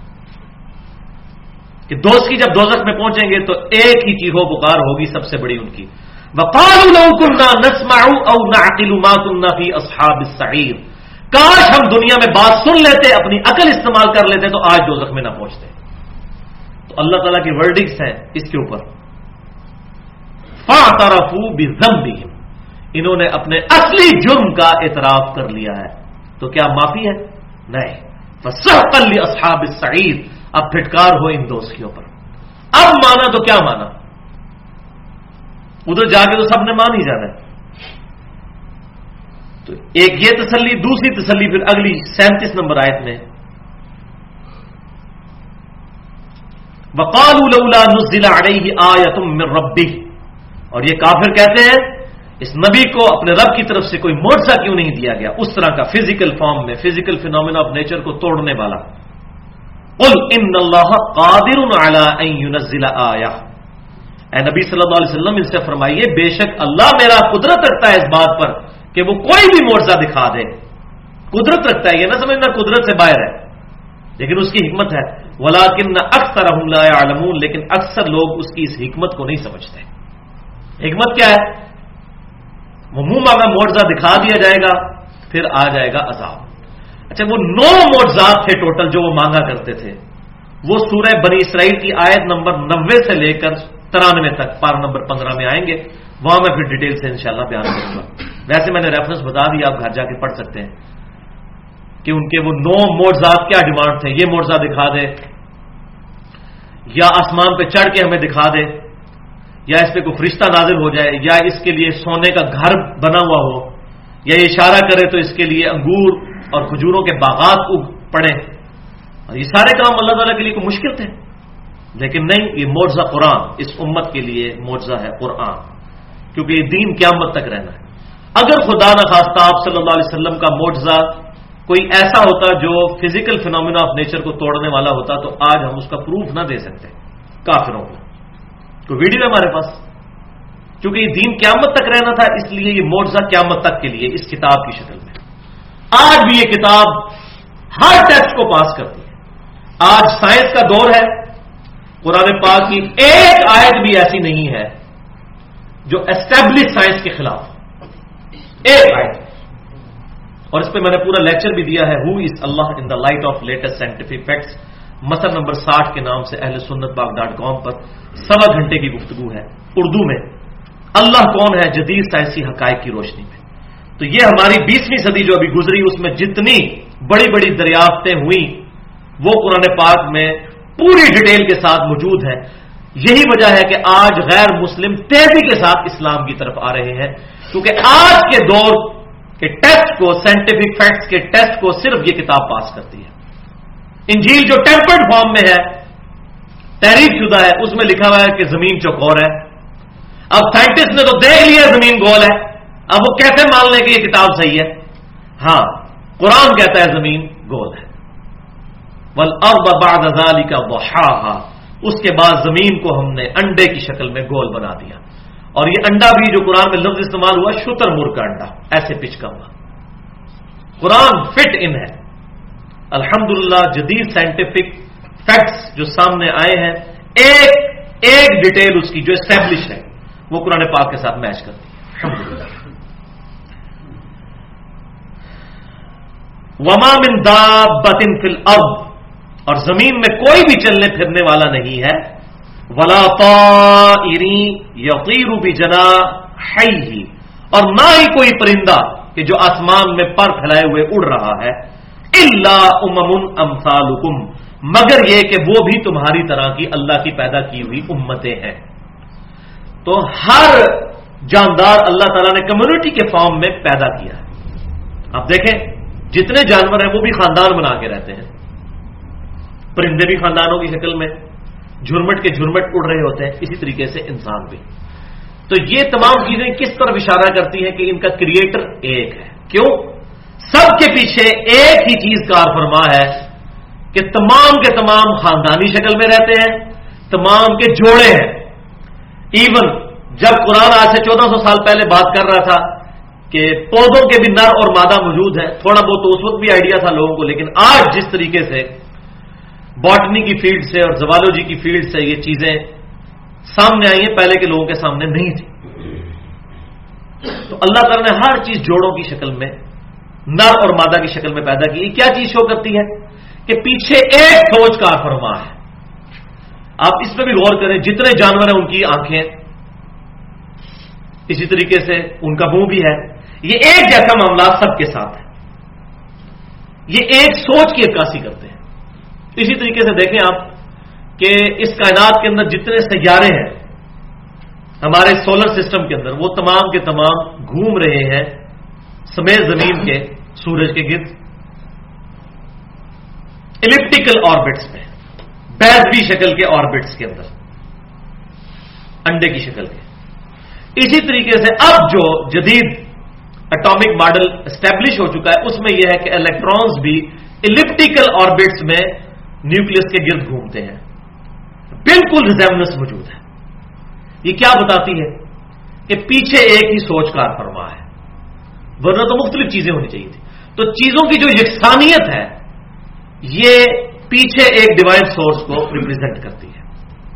S1: کہ دوست کی جب دوزخ میں پہنچیں گے تو ایک ہی چیخو پکار ہوگی سب سے بڑی ان کی, وَقَالُوا لَوْ كُنَّا نَسْمَعُ أَوْ نَعْقِلُ مَا كُنَّا فِي أَصْحَابِ السَّعِيرِ. کاش ہم دنیا میں بات سن لیتے, اپنی عقل استعمال کر لیتے تو آج دوزخ میں نہ پہنچتے. تو اللہ تعالیٰ کی ورڈکس ہے اس کے اوپر, فَاعْتَرَفُوا بِذَنبِهِمْ, انہوں نے اپنے اصلی جرم کا اعتراف کر لیا ہے. تو کیا معافی ہے؟ نہیں. فَسَحْقًا لِأَصْحَابِ السَّعِيرِ, اب پھٹکار ہو ان دوستیوں پر. اب مانا تو کیا مانا, ادھر جا کے تو سب نے مان ہی جانا ہے. تو ایک یہ تسلی, دوسری تسلی پھر اگلی سینتیس نمبر آیت میں, وَقَالُوا لَوْلَا نُزِّلَ عَلَيْهِ آيَةٌ مِّن رَّبِّهِ, اور یہ کافر کہتے ہیں اس نبی کو اپنے رب کی طرف سے کوئی معجزہ کیوں نہیں دیا گیا, اس طرح کا فزیکل فارم میں, فزیکل فینومینا آف نیچر کو توڑنے والا. قُلْ إِنَّ اللَّهَ قَادِرٌ عَلَىٰ أَن يُنَزِّلَ آيَةً, اے نبی صلی اللہ علیہ وسلم ان سے فرمائیے بے شک اللہ میرا قدرت رکھتا ہے اس بات پر کہ وہ کوئی بھی معجزہ دکھا دے. قدرت رکھتا ہے, یہ نہ سمجھنا قدرت سے باہر ہے, لیکن اس کی حکمت ہے. وَلَٰكِنَّ أَكْثَرَهُمْ لَا يَعْلَمُونَ, لیکن اکثر لوگ اس کی اس حکمت کو نہیں سمجھتے. حکمت کیا ہے؟ وہ منہ مانگا معجزہ دکھا دیا جائے گا, پھر آ جائے گا عذاب. اچھا, وہ نو معجزات تھے ٹوٹل جو وہ مانگا کرتے تھے, وہ سورہ بنی اسرائیل کی آیت نمبر نوے سے لے کر ترانوے تک پار نمبر پندرہ میں آئیں گے, وہاں میں پھر ڈیٹیل سے انشاءاللہ بیان کروں گا. ویسے میں نے ریفرنس بتا دیا, آپ گھر جا کے پڑھ سکتے ہیں کہ ان کے وہ نو معجزات کیا ڈیمانڈ تھے. یہ معجزہ دکھا دے, یا آسمان پہ چڑھ کے ہمیں دکھا دے, یا اس پہ کوئی فرشتہ نازل ہو جائے, یا اس کے لیے سونے کا گھر بنا ہوا ہو, یا یہ اشارہ کرے تو اس کے لیے انگور اور کھجوروں کے باغات اگ پڑے. اور یہ سارے کام اللہ تعالیٰ کے لیے کوئی مشکل تھے, لیکن نہیں, یہ معجزہ قرآن اس امت کے لیے معجزہ ہے قرآن, کیونکہ یہ دین قیامت تک رہنا ہے. اگر خدا نخواستہ آپ صلی اللہ علیہ وسلم کا معجزہ کوئی ایسا ہوتا جو فزیکل فینومینا آف نیچر کو توڑنے والا ہوتا تو آج ہم اس کا پروف نہ دے سکتے کافروں کو. کوئی ویڈیو ہے ہمارے پاس, کیونکہ یہ دین قیامت تک رہنا تھا, اس لیے یہ معجزہ قیامت تک کے لیے اس کتاب کی شکل میں. آج بھی یہ کتاب ہر ٹیسٹ کو پاس کرتی ہے. آج سائنس کا دور ہے, قرآن پاک کی ایک آیت بھی ایسی نہیں ہے جو اسٹیبلش سائنس کے خلاف, ایک آیت. اور اس پہ میں نے پورا لیکچر بھی دیا ہے, who is Allah in the light of latest scientific facts, مسئلہ نمبر ساٹھ کے نام سے اہل سنت پاک ڈاٹ کام پر سوا گھنٹے کی گفتگو ہے اردو میں, اللہ کون ہے جدید سائنسی حقائق کی روشنی میں. تو یہ ہماری بیسویں صدی جو ابھی گزری, اس میں جتنی بڑی بڑی دریافتیں ہوئیں وہ قرآن پاک میں پوری ڈیٹیل کے ساتھ موجود ہے. یہی وجہ ہے کہ آج غیر مسلم تیزی کے ساتھ اسلام کی طرف آ رہے ہیں, کیونکہ آج کے دور کے ٹیسٹ کو, سائنٹیفک فیکٹس کے ٹیسٹ کو صرف یہ کتاب پاس کرتی ہے. انجیل جو ٹیمپرڈ فارم میں ہے, تحریف شدہ ہے, اس میں لکھا ہوا ہے کہ زمین چوکور ہے. اب سائنٹسٹ نے تو دیکھ لیا زمین گول ہے, اب وہ کیسے مان لیں کہ یہ کتاب صحیح ہے؟ ہاں, قرآن کہتا ہے زمین گول ہے. وَالْأَرْضَ بَعْدَ ذَلِكَ ضَحَاهَا, اس کے بعد زمین کو ہم نے انڈے کی شکل میں گول بنا دیا. اور یہ انڈا بھی جو قرآن میں لفظ استعمال ہوا, شتر مرغ کا انڈا, ایسے پچ کا ہوا. قرآن فٹ ان ہے. الحمدللہ جدید سائنٹیفک فیکٹس جو سامنے آئے ہیں, ایک ایک ڈیٹیل اس کی جو اسٹیبلش ہے وہ قرآن پاک کے ساتھ میچ کرتی ہے الحمدللہ. وما من دابۃ فی الارض, اور زمین میں کوئی بھی چلنے پھرنے والا نہیں ہے. ولا طائر یطیر بجناحیہ, اور نہ ہی کوئی پرندہ کہ جو آسمان میں پر پھیلائے ہوئے اڑ رہا ہے. الا امم امثالکم, مگر یہ کہ وہ بھی تمہاری طرح کی اللہ کی پیدا کی ہوئی امتیں ہیں. تو ہر جاندار اللہ تعالیٰ نے کمیونٹی کے فارم میں پیدا کیا ہے. آپ دیکھیں جتنے جانور ہیں وہ بھی خاندان بنا کے رہتے ہیں. پرندے بھی خاندانوں کی شکل میں جھرمٹ کے جھرمٹ اڑ رہے ہوتے ہیں، اسی طریقے سے انسان بھی. تو یہ تمام چیزیں کس طرف اشارہ کرتی ہیں کہ ان کا کریٹر ایک ہے. کیوں؟ سب کے پیچھے ایک ہی چیز کار فرما ہے کہ تمام کے تمام خاندانی شکل میں رہتے ہیں، تمام کے جوڑے ہیں. ایون جب قرآن آج سے چودہ سو سال پہلے بات کر رہا تھا کہ پودوں کے بھی نر اور مادہ موجود ہیں، تھوڑا بہت تو اس وقت بھی آئیڈیا تھا لوگوں کو، لیکن آج جس طریقے سے باٹنی کی فیلڈ سے اور زوالوجی کی فیلڈ سے یہ چیزیں سامنے آئی ہیں، پہلے کے لوگوں کے سامنے نہیں تھی. تو اللہ تعالیٰ نے ہر چیز جوڑوں کی شکل میں، نر اور مادہ کی شکل میں پیدا کی. یہ کیا چیز شو کرتی ہے کہ پیچھے ایک سوچ کا فرما ہے. آپ اس پہ بھی غور کریں، جتنے جانور ہیں ان کی آنکھیں، اسی طریقے سے ان کا منہ بھی ہے. یہ ایک جیسا معاملہ سب کے ساتھ ہے. یہ ایک سوچ کی عکاسی کرتے ہیں. اسی طریقے سے دیکھیں آپ کہ اس کائنات کے اندر جتنے سیارے ہیں ہمارے سولر سسٹم کے اندر، وہ تمام کے تمام گھوم رہے ہیں سمیت زمین کے سورج کے گرد ایلپٹیکل آربٹس میں، بیضوی شکل کے آربٹس کے اندر، انڈے کی شکل کے. اسی طریقے سے اب جو جدید اٹامک ماڈل اسٹیبلش ہو چکا ہے اس میں یہ ہے کہ الیکٹرانز بھی ایلپٹیکل آربٹس میں نیوکلس کے گرد گھومتے ہیں. بالکل ریزیمبلنس موجود ہے. یہ کیا بتاتی ہے کہ پیچھے ایک ہی سوچ کار فرما ہے، ورنہ تو مختلف چیزیں ہونی چاہیے تھی. تو چیزوں کی جو یکسانیت ہے یہ پیچھے ایک ڈیوائن سورس کو ریپرزینٹ کرتی ہے.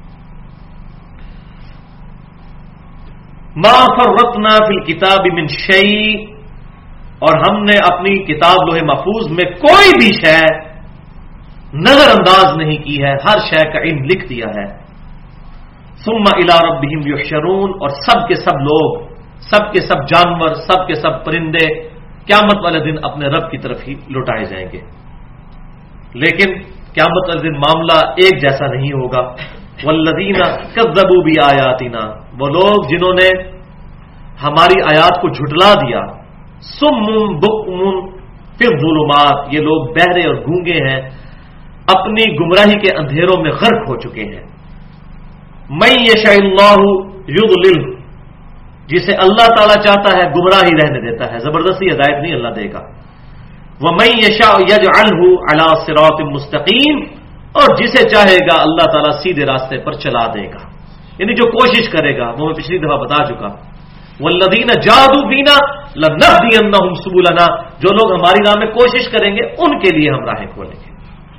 S1: ما فرطنا فی الکتاب من شیء، اور ہم نے اپنی کتاب لوح محفوظ میں کوئی بھی شے نظر انداز نہیں کی ہے، ہر شے کا علم لکھ دیا ہے. ثم الی ربہم یحشرون، اور سب کے سب لوگ، سب کے سب جانور، سب کے سب پرندے قیامت والے دن اپنے رب کی طرف ہی لوٹائے جائیں گے. لیکن قیامت والے دن معاملہ ایک جیسا نہیں ہوگا. والذین کذبوا بآیاتنا، وہ لوگ جنہوں نے ہماری آیات کو جھٹلا دیا. صم بکم فی الظلمات، یہ لوگ بہرے اور گونگے ہیں، اپنی گمراہی کے اندھیروں میں غرق ہو چکے ہیں. من یشاء اللہ یضلل، جسے اللہ تعالیٰ چاہتا ہے گمراہی رہنے دیتا ہے، زبردستی ہدایت نہیں اللہ دے گا. ومن یشاء یجعلہ علی صراط مستقیم، اور جسے چاہے گا اللہ تعالیٰ سیدھے راستے پر چلا دے گا. یعنی جو کوشش کرے گا، وہ میں پچھلی دفعہ بتا چکا. والذین جاہدوا فینا لنہدینہم سبلنا، جو لوگ ہماری راہ میں کوشش کریں گے ان کے لیے ہم راہیں کھولیں گے.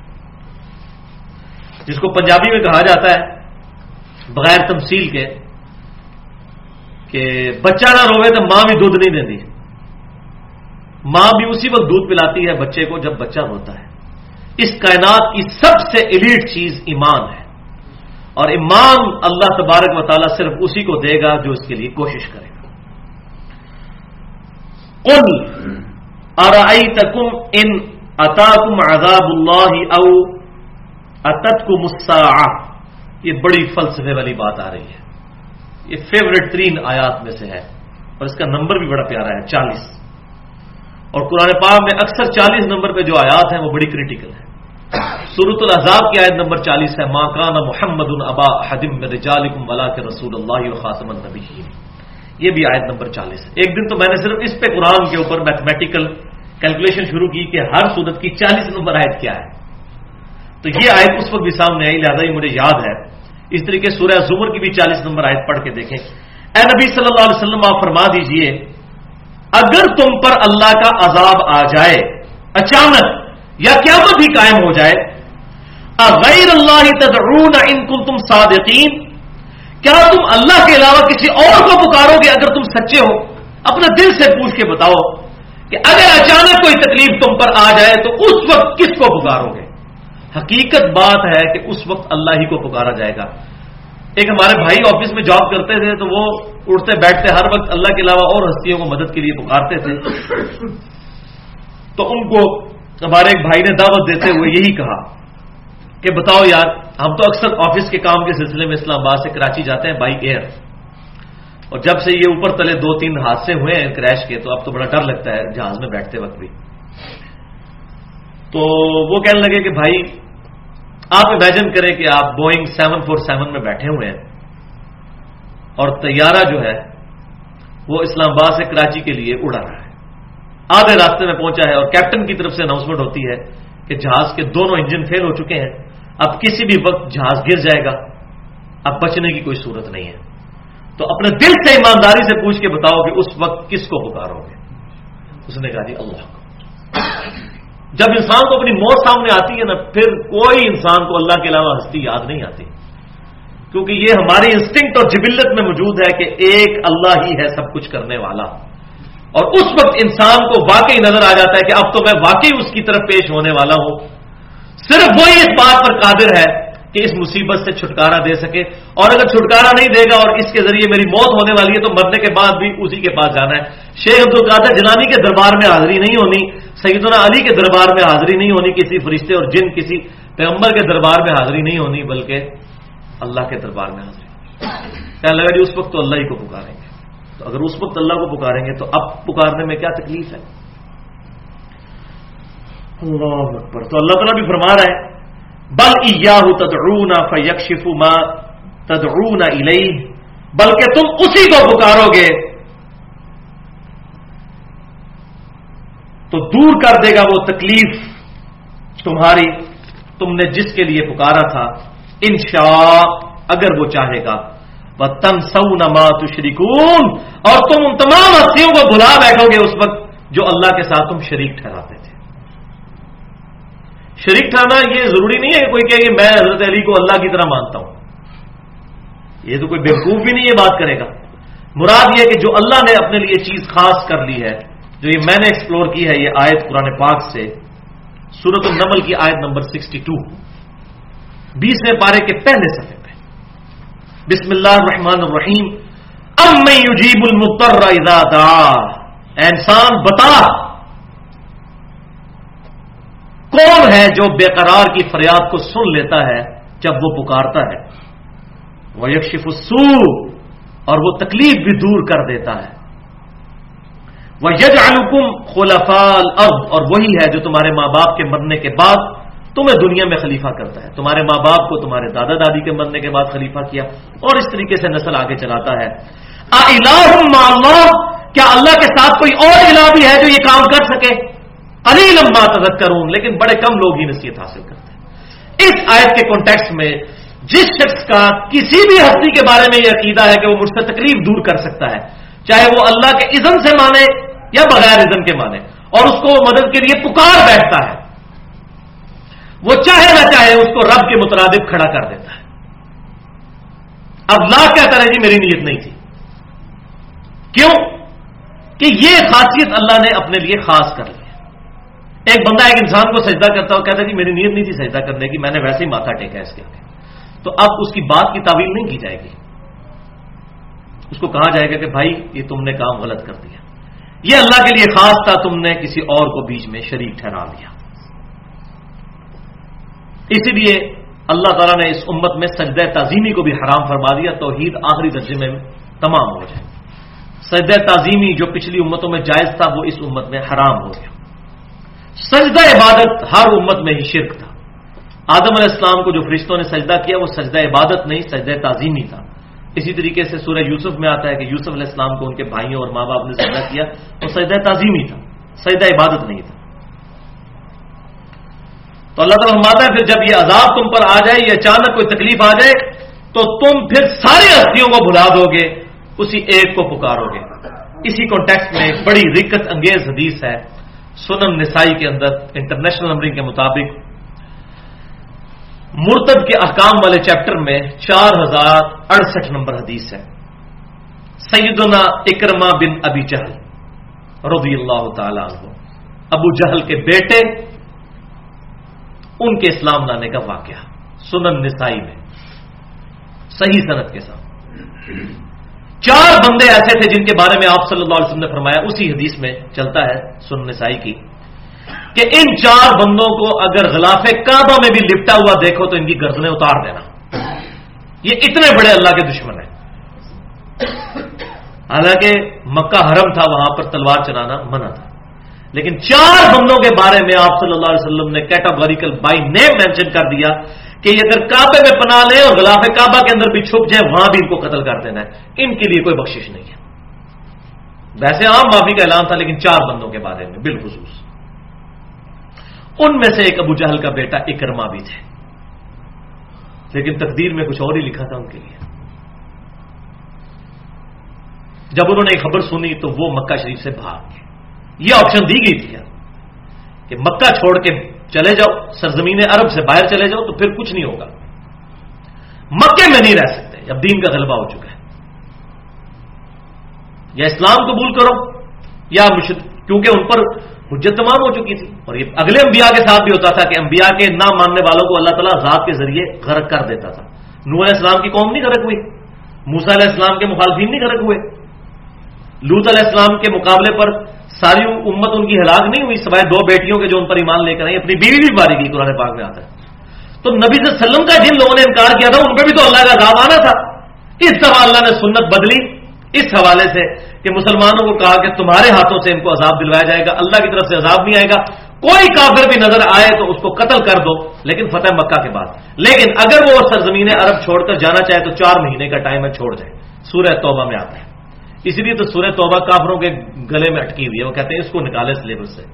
S1: جس کو پنجابی میں کہا جاتا ہے بغیر تمثیل کے کہ بچہ نہ روے تو ماں بھی دودھ نہیں دیتی. ماں بھی اسی وقت دودھ پلاتی ہے بچے کو جب بچہ ہوتا ہے. اس کائنات کی سب سے ایلیٹ چیز ایمان ہے، اور ایمان اللہ تبارک و تعالیٰ صرف اسی کو دے گا جو اس کے لیے کوشش کرے گا. قل ارأیتکم ان اتاکم عذاب اللہ او اتتکم الساعہ، یہ بڑی فلسفے والی بات آ رہی ہے. یہ فیوریٹ ترین آیات میں سے ہے اور اس کا نمبر بھی بڑا پیارا ہے، چالیس. اور قرآن پاک میں اکثر چالیس نمبر پہ جو آیات ہیں وہ بڑی کریٹیکل ہیں. سورۃ الاحزاب کی آیت نمبر چالیس ہے، ما کان محمد ابا احد من رجالکم ولکن رسول اللہ وخاتم النبیین. یہ بھی آیت نمبر چالیس ہے. ایک دن تو میں نے صرف اس پہ قرآن کے اوپر میتھمیٹیکل کیلکولیشن شروع کی کہ ہر سورت کی چالیس نمبر آیت کیا ہے. تو یہ آیت اس وقت بھی سامنے آئی، لہذا یہ مجھے یاد ہے. اس طریقے سورہ زمر کی بھی چالیس نمبر آیت پڑھ کے دیکھیں. اے نبی صلی اللہ علیہ وسلم آپ فرما دیجئے اگر تم پر اللہ کا عذاب آ جائے اچانک یا قیامت ہی قائم ہو جائے، اغیر اللہ تدعون ان کنتم صادقین، کیا تم اللہ کے علاوہ کسی اور کو پکارو گے اگر تم سچے ہو؟ اپنے دل سے پوچھ کے بتاؤ کہ اگر اچانک کوئی تکلیف تم پر آ جائے تو اس وقت کس کو پکارو گے؟ حقیقت بات ہے کہ اس وقت اللہ ہی کو پکارا جائے گا. ایک ہمارے بھائی آفس میں جاب کرتے تھے تو وہ اٹھتے بیٹھتے ہر وقت اللہ کے علاوہ اور ہستیوں کو مدد کے لیے پکارتے تھے. تو ان کو ہمارے ایک بھائی نے دعوت دیتے ہوئے یہی کہا کہ بتاؤ یار ہم تو اکثر آفس کے کام کے سلسلے میں اسلام آباد سے کراچی جاتے ہیں بائی ایئر، اور جب سے یہ اوپر تلے دو تین حادثے ہوئے ہیں کریش کے تو اب تو بڑا ڈر لگتا ہے جہاز میں بیٹھتے وقت بھی. تو وہ کہنے لگے کہ بھائی آپ امیجن کریں کہ آپ بوئنگ سیون فور سیون میں بیٹھے ہوئے ہیں اور طیارہ جو ہے وہ اسلام آباد سے کراچی کے لیے اڑا رہا ہے، آدھے راستے میں پہنچا ہے اور کیپٹن کی طرف سے اناؤنسمنٹ ہوتی ہے کہ جہاز کے دونوں انجن فیل ہو چکے ہیں، اب کسی بھی وقت جہاز گر جائے گا، اب بچنے کی کوئی صورت نہیں ہے. تو اپنے دل سے ایمانداری سے پوچھ کے بتاؤ کہ اس وقت کس کو پکارو گے؟ اس نے کہا جی اللہ کو. جب انسان کو اپنی موت سامنے آتی ہے نا، پھر کوئی انسان کو اللہ کے علاوہ ہستی یاد نہیں آتی، کیونکہ یہ ہماری انسٹنکٹ اور جبلت میں موجود ہے کہ ایک اللہ ہی ہے سب کچھ کرنے والا. اور اس وقت انسان کو واقعی نظر آ جاتا ہے کہ اب تو میں واقعی اس کی طرف پیش ہونے والا ہوں. صرف وہی اس بات پر قادر ہے کہ اس مصیبت سے چھٹکارا دے سکے، اور اگر چھٹکارا نہیں دے گا اور اس کے ذریعے میری موت ہونے والی ہے تو مرنے کے بعد بھی اسی کے پاس جانا ہے. شیخ عبد القادر جیلانی کے دربار میں حاضری نہیں ہونی، سیدنا علی کے دربار میں حاضری نہیں ہونی، کسی فرشتے اور جن کسی پیغمبر کے دربار میں حاضری نہیں ہونی، بلکہ اللہ کے دربار میں حاضری. کہنے لگا جی اس وقت تو اللہ ہی کو پکاریں گے. تو اگر اس وقت اللہ کو پکاریں گے تو اب پکارنے میں کیا تکلیف ہے؟ اللہ اکبر. تو اللہ تعالیٰ بھی فرما رہا ہے بل ایاہ تدعون فیکشف ما تدعون الیہ، بلکہ تم اسی کو پکارو گے تو دور کر دے گا وہ تکلیف تمہاری، تم نے جس کے لیے پکارا تھا، انشاء اگر وہ چاہے گا. وَتَنْسَوْنَ مَا تُشْرِكُونَ، اور تم ان تمام ہستیوں کو بھلا بیٹھو گے اس وقت جو اللہ کے ساتھ تم شریک ٹھہراتے تھے. شریک ٹھہرانا یہ ضروری نہیں ہے کہ کوئی کہے کہ میں حضرت علی کو اللہ کی طرح مانتا ہوں، یہ تو کوئی بیوقوف بھی نہیں یہ بات کرے گا. مراد یہ کہ جو اللہ نے اپنے لیے چیز خاص کر لی ہے، جو یہ میں نے ایکسپلور کی ہے، یہ آیت قرآن پاک سے سورۃ النمل کی آیت نمبر سکسٹی ٹو، بیسویں پارے کے پہلے صفحے پہ. بسم اللہ الرحمن الرحیم. امن یجیب المضطر اذا دعا، اے انسان بتا کون ہے جو بے قرار کی فریاد کو سن لیتا ہے جب وہ پکارتا ہے. وَيَكْشِفُ السُّوءَ، اور وہ تکلیف بھی دور کر دیتا ہے. وَيَجْعَلُكُمْ خُلَفَاءَ الْأَرْضِ، اور وہی ہے جو تمہارے ماں باپ کے مرنے کے بعد تمہیں دنیا میں خلیفہ کرتا ہے. تمہارے ماں باپ کو تمہارے دادا دادی کے مرنے کے بعد خلیفہ کیا اور اس طریقے سے نسل آگے چلاتا ہے. اَإِلَٰهٌ مَّعَ اللَّهِ، کیا اللہ کے ساتھ کوئی اور الہ بھی ہے جو یہ کام کر سکے؟ قلیلا ما تذکرون، لیکن بڑے کم لوگ ہی نصیحت حاصل کرتے ہیں. اس آیت کے کانٹیکسٹ میں جس شخص کا کسی بھی ہستی کے بارے میں یہ عقیدہ ہے کہ وہ مجھ سے تکلیف دور کر سکتا ہے، چاہے وہ اللہ کے اذن سے مانے یا بغیر اذن کے مانے، اور اس کو وہ مدد کے لیے پکار بیٹھتا ہے، وہ چاہے نہ چاہے اس کو رب کے مترادف کھڑا کر دیتا ہے. اب لا کہتا ہے جی میری نیت نہیں تھی. کیوں؟ کہ یہ خاصیت اللہ نے اپنے لیے خاص کر لی. ایک بندہ ایک انسان کو سجدہ کرتا ہو، کہتا ہے جی میری نیت نہیں تھی سجدہ کرنے کی، میں نے ویسے ہی ماتھا ٹیکا اس کے آگے، تو اب اس کی بات کی تعویل نہیں کی جائے گی. اس کو کہا جائے گا کہ بھائی یہ تم نے کام غلط کر دیا، یہ اللہ کے لیے خاص تھا، تم نے کسی اور کو بیچ میں شریک ٹھہرا لیا. اسی لیے اللہ تعالیٰ نے اس امت میں سجدہ تعظیمی کو بھی حرام فرما دیا. توحید آخری درجے میں تمام ہو جائے. سجدہ تعظیمی جو پچھلی امتوں میں جائز تھا وہ اس امت میں حرام ہو گیا. سجدہ عبادت ہر امت میں ہی شرک تھا. آدم علیہ السلام کو جو فرشتوں نے سجدہ کیا وہ سجدہ عبادت نہیں سجدہ تعظیمی تھا. اسی طریقے سے سورہ یوسف میں آتا ہے کہ یوسف علیہ السلام کو ان کے بھائیوں اور ماں باپ نے سجدہ کیا وہ سجدہ تعظیمی تھا، سجدہ عبادت نہیں تھا. تو اللہ تعالیٰ فرماتا ہے پھر جب یہ عذاب تم پر آ جائے، یہ اچانک کوئی تکلیف آ جائے تو تم پھر ساری ہستیوں کو بھلا دو گے، اسی ایک کو پکارو گے. اسی کانٹیکسٹ میں ایک بڑی رکت انگیز حدیث ہے سنن نسائی کے اندر انٹرنیشنل نمبرنگ کے مطابق، مرتد کے احکام والے چیپٹر میں چار ہزار اڑسٹھ نمبر حدیث ہے. سیدنا اکرمہ بن ابی جہل رضی اللہ تعالی عنہ، ابو جہل کے بیٹے، ان کے اسلام لانے کا واقعہ سنن نسائی میں صحیح سند کے ساتھ. چار بندے ایسے تھے جن کے بارے میں آپ صلی اللہ علیہ وسلم نے فرمایا، اسی حدیث میں چلتا ہے سنن نسائی کی، کہ ان چار بندوں کو اگر غلاف کعبہ میں بھی لپٹا ہوا دیکھو تو ان کی گردنیں اتار دینا. یہ اتنے بڑے اللہ کے دشمن ہیں. حالانکہ مکہ حرم تھا، وہاں پر تلوار چلانا منع تھا، لیکن چار بندوں کے بارے میں آپ صلی اللہ علیہ وسلم نے کیٹاگوریکل بائی نیم مینشن کر دیا کہ یہ اگر کعبے میں پناہ لیں اور غلاف کعبہ کے اندر بھی چھپ جائیں وہاں بھی ان کو قتل کر دینا ہے. ان کے لیے کوئی بخشش نہیں ہے. ویسے عام معافی کا اعلان تھا، لیکن چار بندوں کے بارے میں بالخصوص. ان میں سے ایک ابو جہل کا بیٹا اکرما بھی تھے، لیکن تقدیر میں کچھ اور ہی لکھا تھا ان کے لیے. جب انہوں نے یہ خبر سنی تو وہ مکہ شریف سے بھاگ گئے. یہ آپشن دی گئی تھی کہ مکہ چھوڑ کے چلے جاؤ، سرزمین عرب سے باہر چلے جاؤ تو پھر کچھ نہیں ہوگا. مکے میں نہیں رہ سکتے اب دین کا غلبہ ہو چکا ہے. یا اسلام قبول کرو یا مشد، کیونکہ ان پر حجت تمام ہو چکی تھی. اور یہ اگلے انبیاء کے ساتھ بھی ہوتا تھا کہ انبیاء کے نہ ماننے والوں کو اللہ تعالیٰ ذات کے ذریعے غرق کر دیتا تھا. نوح علیہ السلام کی قوم نہیں غرق ہوئی، موسیٰ علیہ السلام کے مخالفین نہیں غرق ہوئے، لوط علیہ السلام کے مقابلے پر ساری امت ان کی ہلاک نہیں ہوئی سوائے دو بیٹیوں کے جو ان پر ایمان لے کر آئی. اپنی بیوی بھی ماری گئی، قرآن پاک میں آتا ہے. تو نبی صلی اللہ علیہ وسلم کا جن لوگوں نے انکار کیا تھا ان پہ بھی تو اللہ کا عذاب آنا تھا. اس دفعہ اللہ نے سنت بدلی اس حوالے سے کہ مسلمانوں کو کہا کہ تمہارے ہاتھوں سے ان کو عذاب دلوایا جائے گا، اللہ کی طرف سے عذاب نہیں آئے گا. کوئی کافر بھی نظر آئے تو اس کو قتل کر دو، لیکن فتح مکہ کے بعد. لیکن اگر وہ سرزمین عرب چھوڑ کر جانا چاہے تو چار مہینے کا ٹائم ہے، چھوڑ جائے. سورہ توبہ میں آتا ہے. اسی لیے تو سورہ توبہ کافروں کے گلے میں اٹکی ہوئی ہے. وہ کہتے ہیں اس کو نکالے سلیبس سے،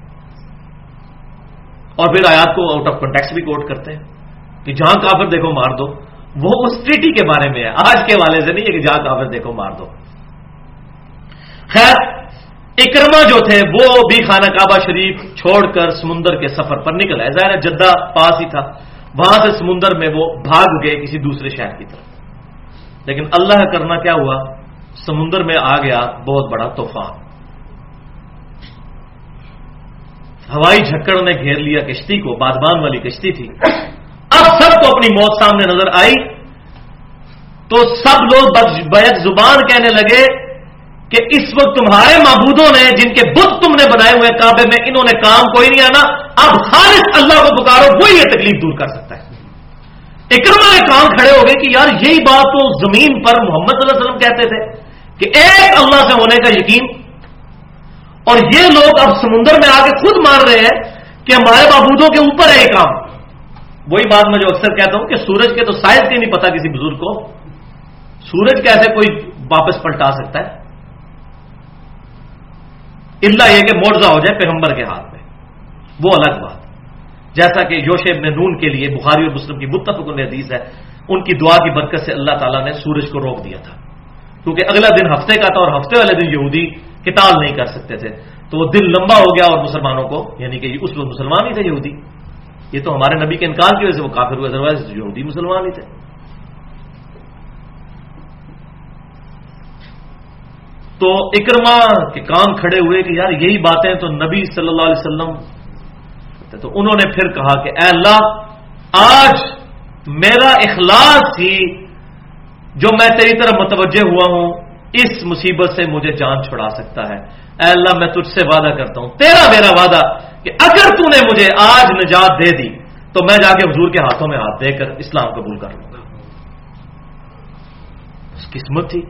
S1: اور پھر آیات کو آؤٹ آف کنٹیکسٹ بھی کوٹ کرتے ہیں کہ جہاں کافر دیکھو مار دو. وہ اس ٹریٹی کے بارے میں ہے، آج کے حوالے سے نہیں ہے کہ جہاں کافر دیکھو مار دو. خیر، اکرما جو تھے وہ بھی خانہ کعبہ شریف چھوڑ کر سمندر کے سفر پر نکل آئے. ظاہر ہے جدہ پاس ہی تھا، وہاں سے سمندر میں وہ بھاگ گئے کسی دوسرے شہر کی طرف. لیکن اللہ کا کرنا کیا ہوا، سمندر میں آ گیا بہت بڑا طوفان. ہوائی جھکڑ نے گھیر لیا کشتی کو، بادبان والی کشتی تھی. اب سب کو اپنی موت سامنے نظر آئی تو سب لوگ بیک زبان کہنے لگے کہ اس وقت تمہارے معبودوں نے جن کے بت تم نے بنائے ہوئے کعبے میں، انہوں نے کام کوئی نہیں آنا. اب خالص اللہ کو پکارو، وہی یہ تکلیف دور کر سکتا ہے. اکرما کے کام کھڑے ہو گئے کہ یار یہی بات تو زمین پر محمد صلی اللہ علیہ وسلم کہتے تھے کہ ایک اللہ سے ہونے کا یقین، اور یہ لوگ اب سمندر میں آ کے خود مان رہے ہیں کہ ہمارے معبودوں کے اوپر ہے یہ کام. وہی بات میں جو اکثر کہتا ہوں کہ سورج کے تو سائز کے نہیں پتا کسی بزرگ کو، سورج کیسے کوئی واپس پلٹا سکتا ہے، الا یہ کہ معجزہ ہو جائے پیغمبر کے ہاتھ میں، وہ الگ بات. جیسا کہ یوشع ابن نون کے لیے بخاری اور مسلم کی متفق حدیث ہے، ان کی دعا کی برکت سے اللہ تعالیٰ نے سورج کو روک دیا تھا، کیونکہ اگلا دن ہفتے کا تھا اور ہفتے والے دن یہودی قتال نہیں کر سکتے تھے. تو وہ دن لمبا ہو گیا اور مسلمانوں کو، یعنی کہ اس وقت مسلمان ہی تھے یہودی. یہ تو ہمارے نبی کے انکار کی وجہ سے وہ کافر ہوئے، ادروائز یہودی مسلمان ہی تھے. تو اکرما کے کام کھڑے ہوئے کہ یار یہی باتیں تو نبی صلی اللہ علیہ وسلم، تو انہوں نے پھر کہا کہ اے اللہ، آج میرا اخلاص ہی جو میں تیری طرف متوجہ ہوا ہوں اس مصیبت سے مجھے جان چھڑا سکتا ہے. اے اللہ میں تجھ سے وعدہ کرتا ہوں، تیرا میرا وعدہ کہ اگر تو نے مجھے آج نجات دے دی تو میں جا کے حضور کے ہاتھوں میں ہاتھ دے کر اسلام قبول کر لوں گا. اس قسمت تھی.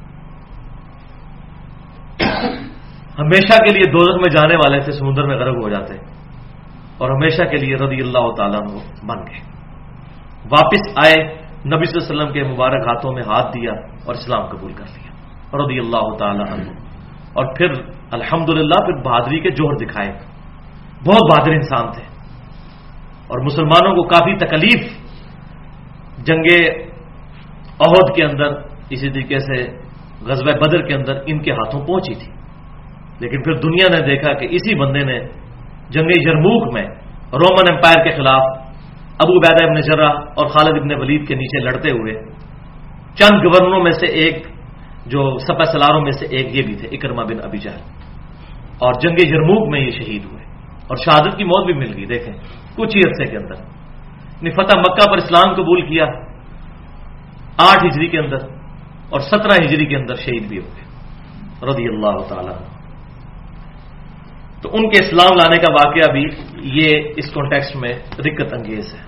S1: ہمیشہ کے لیے دوزخ میں جانے والے تھے، سمندر میں غرق ہو جاتے اور ہمیشہ کے لیے رضی اللہ تعالیٰ عنہ بن گئے. واپس آئے، نبی صلی اللہ علیہ وسلم کے مبارک ہاتھوں میں ہاتھ دیا اور اسلام قبول کر لیا رضی اللہ تعالیٰ عنہ. اور پھر الحمدللہ پھر بہادری کے جوہر دکھائے. بہت بہادر انسان تھے اور مسلمانوں کو کافی تکلیف جنگ احد کے اندر، اسی طریقے سے غزوہ بدر کے اندر ان کے ہاتھوں پہنچی تھی. لیکن پھر دنیا نے دیکھا کہ اسی بندے نے جنگ یرموک میں رومن امپائر کے خلاف ابو عبیدہ ابن جرح اور خالد ابن ولید کے نیچے لڑتے ہوئے چند گورنروں میں سے ایک، جو سپہ سلاروں میں سے ایک یہ بھی تھے اکرمہ بن ابی جہل، اور جنگ یرموک میں یہ شہید ہوئے اور شہادت کی موت بھی مل گئی. دیکھیں کچھ ہی عرصے کے اندر فتح مکہ پر اسلام قبول کیا آٹھ ہجری کے اندر اور سترہ ہجری کے اندر شہید بھی ہو گئے رضی اللہ تعالیٰ. تو ان کے اسلام لانے کا واقعہ بھی یہ اس کانٹیکسٹ میں رکت انگیز ہے.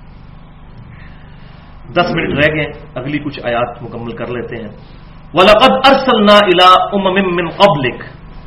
S1: دس منٹ رہ گئے, اگلی کچھ آیات مکمل کر لیتے ہیں. وَلَقَدْ أَرْسَلْنَا إِلَىٰ أُمَمٍ مِّن قَبْلِكَ,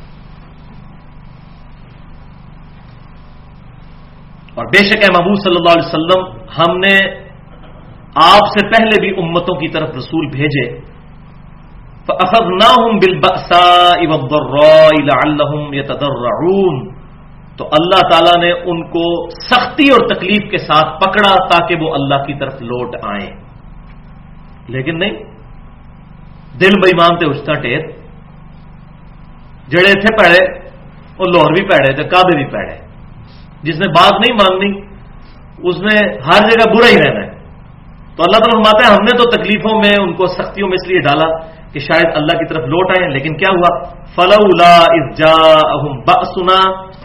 S1: اور بے شک اے محبوب صلی اللہ علیہ وسلم ہم نے آپ سے پہلے بھی امتوں کی طرف رسول بھیجے. فَأَخَذْنَاهُمْ بِالْبَأْسَاءِ وَالضَّرَّاءِ لَعَلَّهُمْ يَتَضَرَّعُونَ, تو اللہ تعالیٰ نے ان کو سختی اور تکلیف کے ساتھ پکڑا تاکہ وہ اللہ کی طرف لوٹ آئیں. لیکن نہیں, دل بے ایمان تے اچھتا ٹیر, جڑے تھے پیڑے وہ لاہور بھی پیڑے تھے, کعبے بھی پیڑے. جس نے بات نہیں ماننی اس نے ہر جگہ برا ہی رہنا ہے. تو اللہ تعالیٰ فرماتا ہے ہم نے تو تکلیفوں میں ان کو سختیوں میں اس لیے ڈالا کہ شاید اللہ کی طرف لوٹ آئیں. لیکن کیا ہوا؟ فَلَوْلَا إِذْ جَاءَهُمْ بَأْسُنَا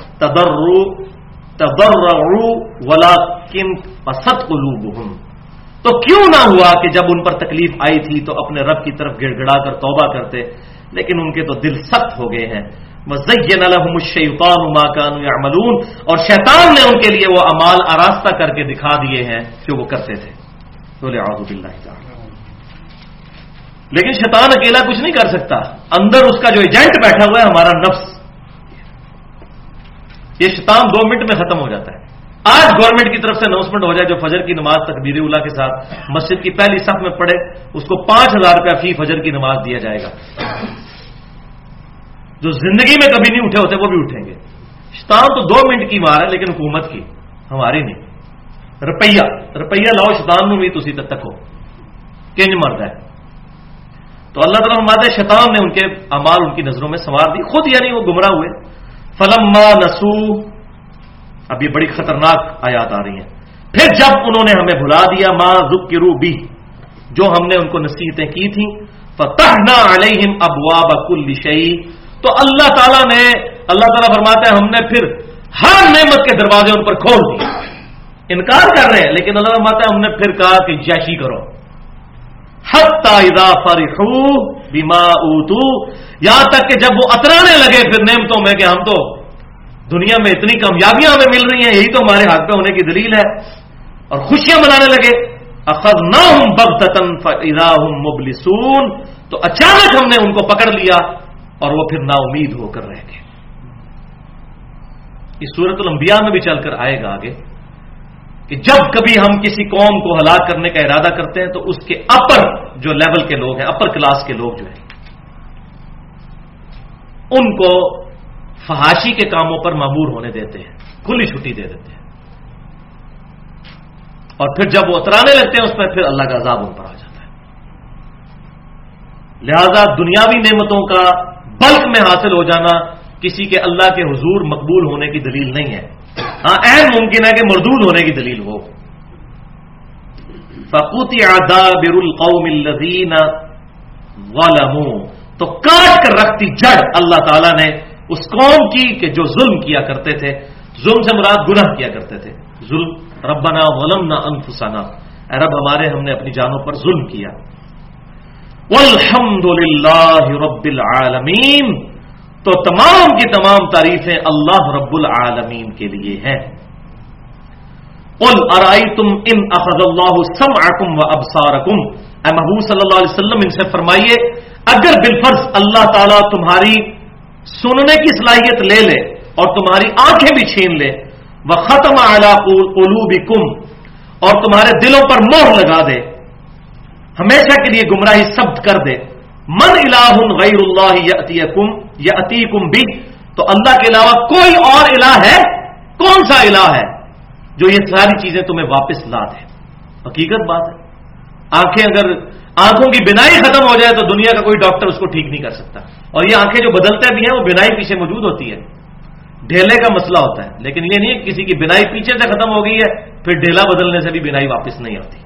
S1: تَضَرَّعُوا وَلَكِنْ قَسَتْ قُلُوبُهُمْ, تو کیوں نہ ہوا کہ جب ان پر تکلیف آئی تھی تو اپنے رب کی طرف گڑ گڑا کر توبہ کرتے, لیکن ان کے تو دل سخت ہو گئے ہیں. وَزَيَّنَ لَهُمُ الشَّيْطَانُ مَا كَانُوا يَعْمَلُونَ, اور شیطان نے ان کے لیے وہ اعمال آراستہ کر کے دکھا دیے ہیں جو وہ کرتے تھے. اعوذ باللہ تعالی. لیکن شیطان اکیلا کچھ نہیں کر سکتا, اندر اس کا جو ایجنٹ بیٹھا ہوا ہے ہمارا نفس, یہ شیطان دو منٹ میں ختم ہو جاتا ہے. آج گورنمنٹ کی طرف سے اناؤنسمنٹ ہو جائے جو فجر کی نماز تکبیر اولیٰ کے ساتھ مسجد کی پہلی صف میں پڑھے اس کو پانچ ہزار روپیہ فی فجر کی نماز دیا جائے گا. جو زندگی میں کبھی نہیں اٹھے ہوتے وہ بھی اٹھیں گے. شیطان تو دو منٹ کی مار ہے, لیکن حکومت کی, ہماری نہیں. روپیہ روپیہ لاؤ شیطان نو بھی تسی تکو کنج مرد ہے. تو اللہ تعالیٰ فرماتے ہیں شیطان نے ان کے اعمال ان کی نظروں میں سنوار دی, خود یعنی وہ گمراہ ہوئے. فلما نسو, اب یہ بڑی خطرناک آیات آ رہی ہیں. پھر جب انہوں نے ہمیں بھلا دیا ما ذکروا بھی, جو ہم نے ان کو نصیحتیں کی تھیں, فتحنا علیہم ابواب کل شیء, تو اللہ تعالیٰ نے اللہ تعالیٰ فرماتا ہے ہم نے پھر ہر نعمت کے دروازے ان پر کھول دیے. انکار کر رہے ہیں لیکن اللہ فرماتا ہے ہم نے پھر کہا کہ جیشی کرو. حتی اذا فرحوا بما اوتوا, یہاں تک کہ جب وہ اترانے لگے پھر نعمتوں میں کہ ہم تو دنیا میں اتنی کامیابیاں ہمیں مل رہی ہیں, یہی تو ہمارے حق پہ ہونے کی دلیل ہے, اور خوشیاں منانے لگے. اخذناہم بغتۃ فاذا هم مبلسون, تو اچانک ہم نے ان کو پکڑ لیا اور وہ پھر نا امید ہو کر رہ گئے. اس سورۃ الانبیاء میں بھی چل کر آئے گا آگے کہ جب کبھی ہم کسی قوم کو ہلاک کرنے کا ارادہ کرتے ہیں تو اس کے اپر جو لیول کے لوگ ہیں, اپر کلاس کے لوگ جو ہیں, ان کو فحاشی کے کاموں پر مامور ہونے دیتے ہیں, کھلی چھٹی دے دیتے ہیں, اور پھر جب وہ اترانے لگتے ہیں اس میں پھر اللہ کا عذاب ان پر آ جاتا ہے. لہذا دنیاوی نعمتوں کا بلک میں حاصل ہو جانا کسی کے اللہ کے حضور مقبول ہونے کی دلیل نہیں ہے. ہاں عین ممکن ہے کہ مردود ہونے کی دلیل ہو. فَقُطِعَ دَابِرُ الْقَوْمِ الَّذِينَ ظَلَمُوا, تو کاٹ کر رکھتی جڑ اللہ تعالیٰ نے اس قوم کی کہ جو ظلم کیا کرتے تھے. ظلم سے مراد گناہ کیا کرتے تھے. ظلم, ربنا ظلمنا انفسنا, اے رب ہمارے ہم نے اپنی جانوں پر ظلم کیا. والحمد للہ رب العالمین, تو تمام کی تمام تعریفیں اللہ رب العالمین کے لیے ہیں. قل ارائیتم ان اخذ اللہ سمعکم و ابصارکم, اے محبوب صلی اللہ علیہ وسلم ان سے فرمائیے اگر بالفرض اللہ تعالیٰ تمہاری سننے کی صلاحیت لے لے اور تمہاری آنکھیں بھی چھین لے, وختم علی قلوبکم, اور تمہارے دلوں پر مہر لگا دے, ہمیشہ کے لیے گمراہی ثبت کر دے, من الہ غیر اللہ یأتیکم یأتیکم بھی, تو اللہ کے علاوہ کوئی اور الہ ہے, کون سا الہ ہے جو یہ ساری چیزیں تمہیں واپس لا دے. حقیقت بات ہے, آنکھیں اگر آنکھوں کی بینائی ختم ہو جائے تو دنیا کا کوئی ڈاکٹر اس کو ٹھیک نہیں کر سکتا. اور یہ آنکھیں جو بدلتے بھی ہیں وہ بینائی پیچھے موجود ہوتی ہے, ڈھیلے کا مسئلہ ہوتا ہے, لیکن یہ نہیں کسی کی بینائی پیچھے سے ختم ہو گئی ہے پھر ڈھیلا بدلنے سے بھی بینائی واپس نہیں آتی.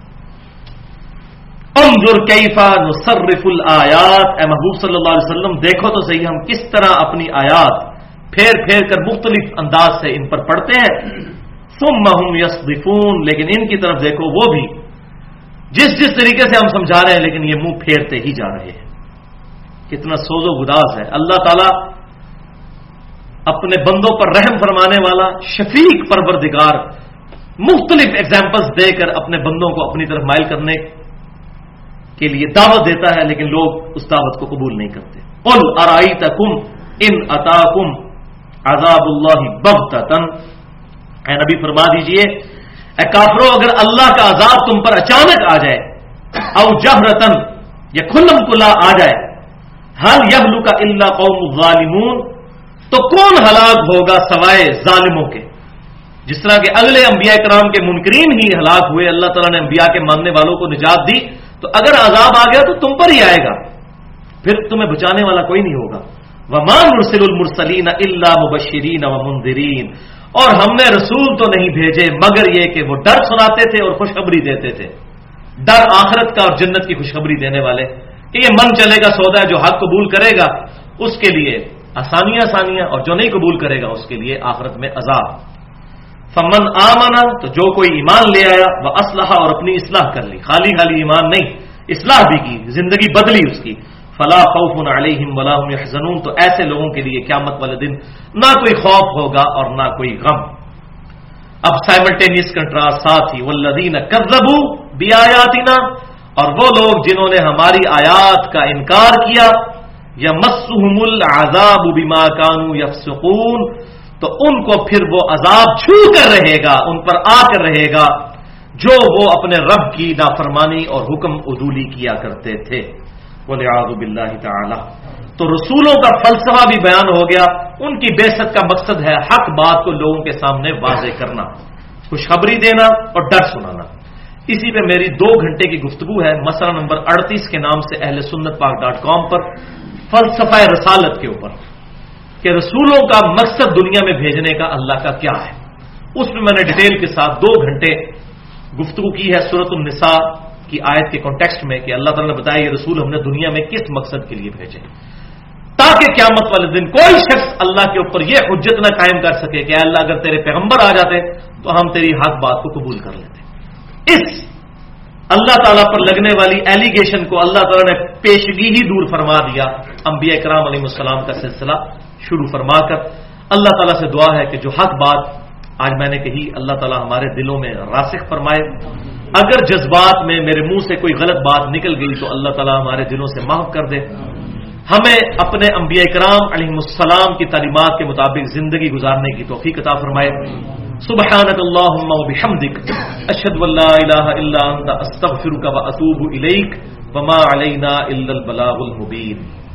S1: انظر کیفا نصرف الآیات, اے محبوب صلی اللہ علیہ وسلم دیکھو تو صحیح ہم کس طرح اپنی آیات پھیر پھیر کر مختلف انداز سے ان پر پڑھتے ہیں. ثم هم یصدفون, لیکن ان کی طرف دیکھو وہ بھی جس جس طریقے سے ہم سمجھا رہے ہیں لیکن یہ منہ پھیرتے ہی جا رہے ہیں. کتنا سوز و گداز ہے. اللہ تعالیٰ اپنے بندوں پر رحم فرمانے والا شفیق پروردگار مختلف ایگزامپلز دے کر اپنے بندوں کو اپنی طرف مائل کرنے کے لیے دعوت دیتا ہے، لیکن لوگ اس دعوت کو قبول نہیں کرتے. قل ارائیتکم ان اتاکم عذاب اللہ بغتۃ، اے نبی فرما دیجئے اے کافرو، اگر اللہ کا عذاب تم پر اچانک آ جائے، او جہرتن یا کھلم کلا آ جائے، هل یہلک الا قوم الظالمون، تو کون ہلاک ہوگا سوائے ظالموں کے. جس طرح کہ اگلے انبیاء کرام کے منکرین ہی ہلاک ہوئے، اللہ تعالیٰ نے انبیاء کے ماننے والوں کو نجات دی، تو اگر عذاب آ گیا تو تم پر ہی آئے گا، پھر تمہیں بچانے والا کوئی نہیں ہوگا. وَمَا نُرْسِلُ الْمُرْسَلِينَ إِلَّا مُبَشِّرِينَ وَمُنذِرِينَ، اور ہم نے رسول تو نہیں بھیجے مگر یہ کہ وہ ڈر سناتے تھے اور خوشخبری دیتے تھے. ڈر آخرت کا اور جنت کی خوشخبری دینے والے کہ یہ من چلے گا سودا ہے، جو حق قبول کرے گا اس کے لیے آسانیاں آسانیاں، اور جو نہیں قبول کرے گا اس کے لیے آخرت میں عذاب. فمن آمنا، تو جو کوئی ایمان لے آیا، وہ اسلحہ، اور اپنی اصلاح کر لی، خالی خالی ایمان نہیں، اصلاح بھی کی، زندگی بدلی اس کی، فلا خوف علیہم ولا هم يحزنون، تو ایسے لوگوں کے لیے قیامت والے دن نہ کوئی خوف ہوگا اور نہ کوئی غم. اب سائملٹینیس کنٹراسٹ ساتھ ہی، والذین کذبوا بآیاتنا، اور وہ لوگ جنہوں نے ہماری آیات کا انکار کیا، یمسهم العذاب بما كانوا يفسقون، تو ان کو پھر وہ عذاب چھو کر رہے گا، ان پر آ کر رہے گا جو وہ اپنے رب کی نافرمانی اور حکم عدولی کیا کرتے تھے. والعیاذ باللہ تعالی. تو رسولوں کا فلسفہ بھی بیان ہو گیا. ان کی بعثت کا مقصد ہے حق بات کو لوگوں کے سامنے واضح کرنا، خوشخبری دینا اور ڈر سنانا. اسی پہ میری دو گھنٹے کی گفتگو ہے، مسئلہ نمبر اڑتیس کے نام سے اہل سنت پاک ڈاٹ کام پر، فلسفہ رسالت کے اوپر کہ رسولوں کا مقصد دنیا میں بھیجنے کا اللہ کا کیا ہے. اس میں میں نے ڈیٹیل کے ساتھ دو گھنٹے گفتگو کی ہے سورۃ النساء کی آیت کے کانٹیکسٹ میں کہ اللہ تعالیٰ نے بتایا یہ رسول ہم نے دنیا میں کس مقصد کے لیے بھیجے، تاکہ قیامت والے دن کوئی شخص اللہ کے اوپر یہ حجت نہ قائم کر سکے کہ اے اللہ اگر تیرے پیغمبر آ جاتے تو ہم تیری حق بات کو قبول کر لیتے. اس اللہ تعالیٰ پر لگنے والی ایلیگیشن کو اللہ تعالیٰ نے پیشگی ہی دور فرما دیا. انبیاء کرام علیہ السلام کا سلسلہ شروع فرما کر اللہ تعالیٰ سے دعا ہے کہ جو حق بات آج میں نے کہی اللہ تعالیٰ ہمارے دلوں میں راسخ فرمائے. اگر جذبات میں میرے منہ سے کوئی غلط بات نکل گئی تو اللہ تعالیٰ ہمارے دلوں سے معاف کر دے. ہمیں اپنے انبیاء کرام علیہ السلام کی تعلیمات کے مطابق زندگی گزارنے کی توفیق عطا فرمائے. سبحانک اللہم و بحمدک، اشہد ان لا الہ الا انت، استغفرک و اتوب الیک، وما علینا الا البلاغ المبین.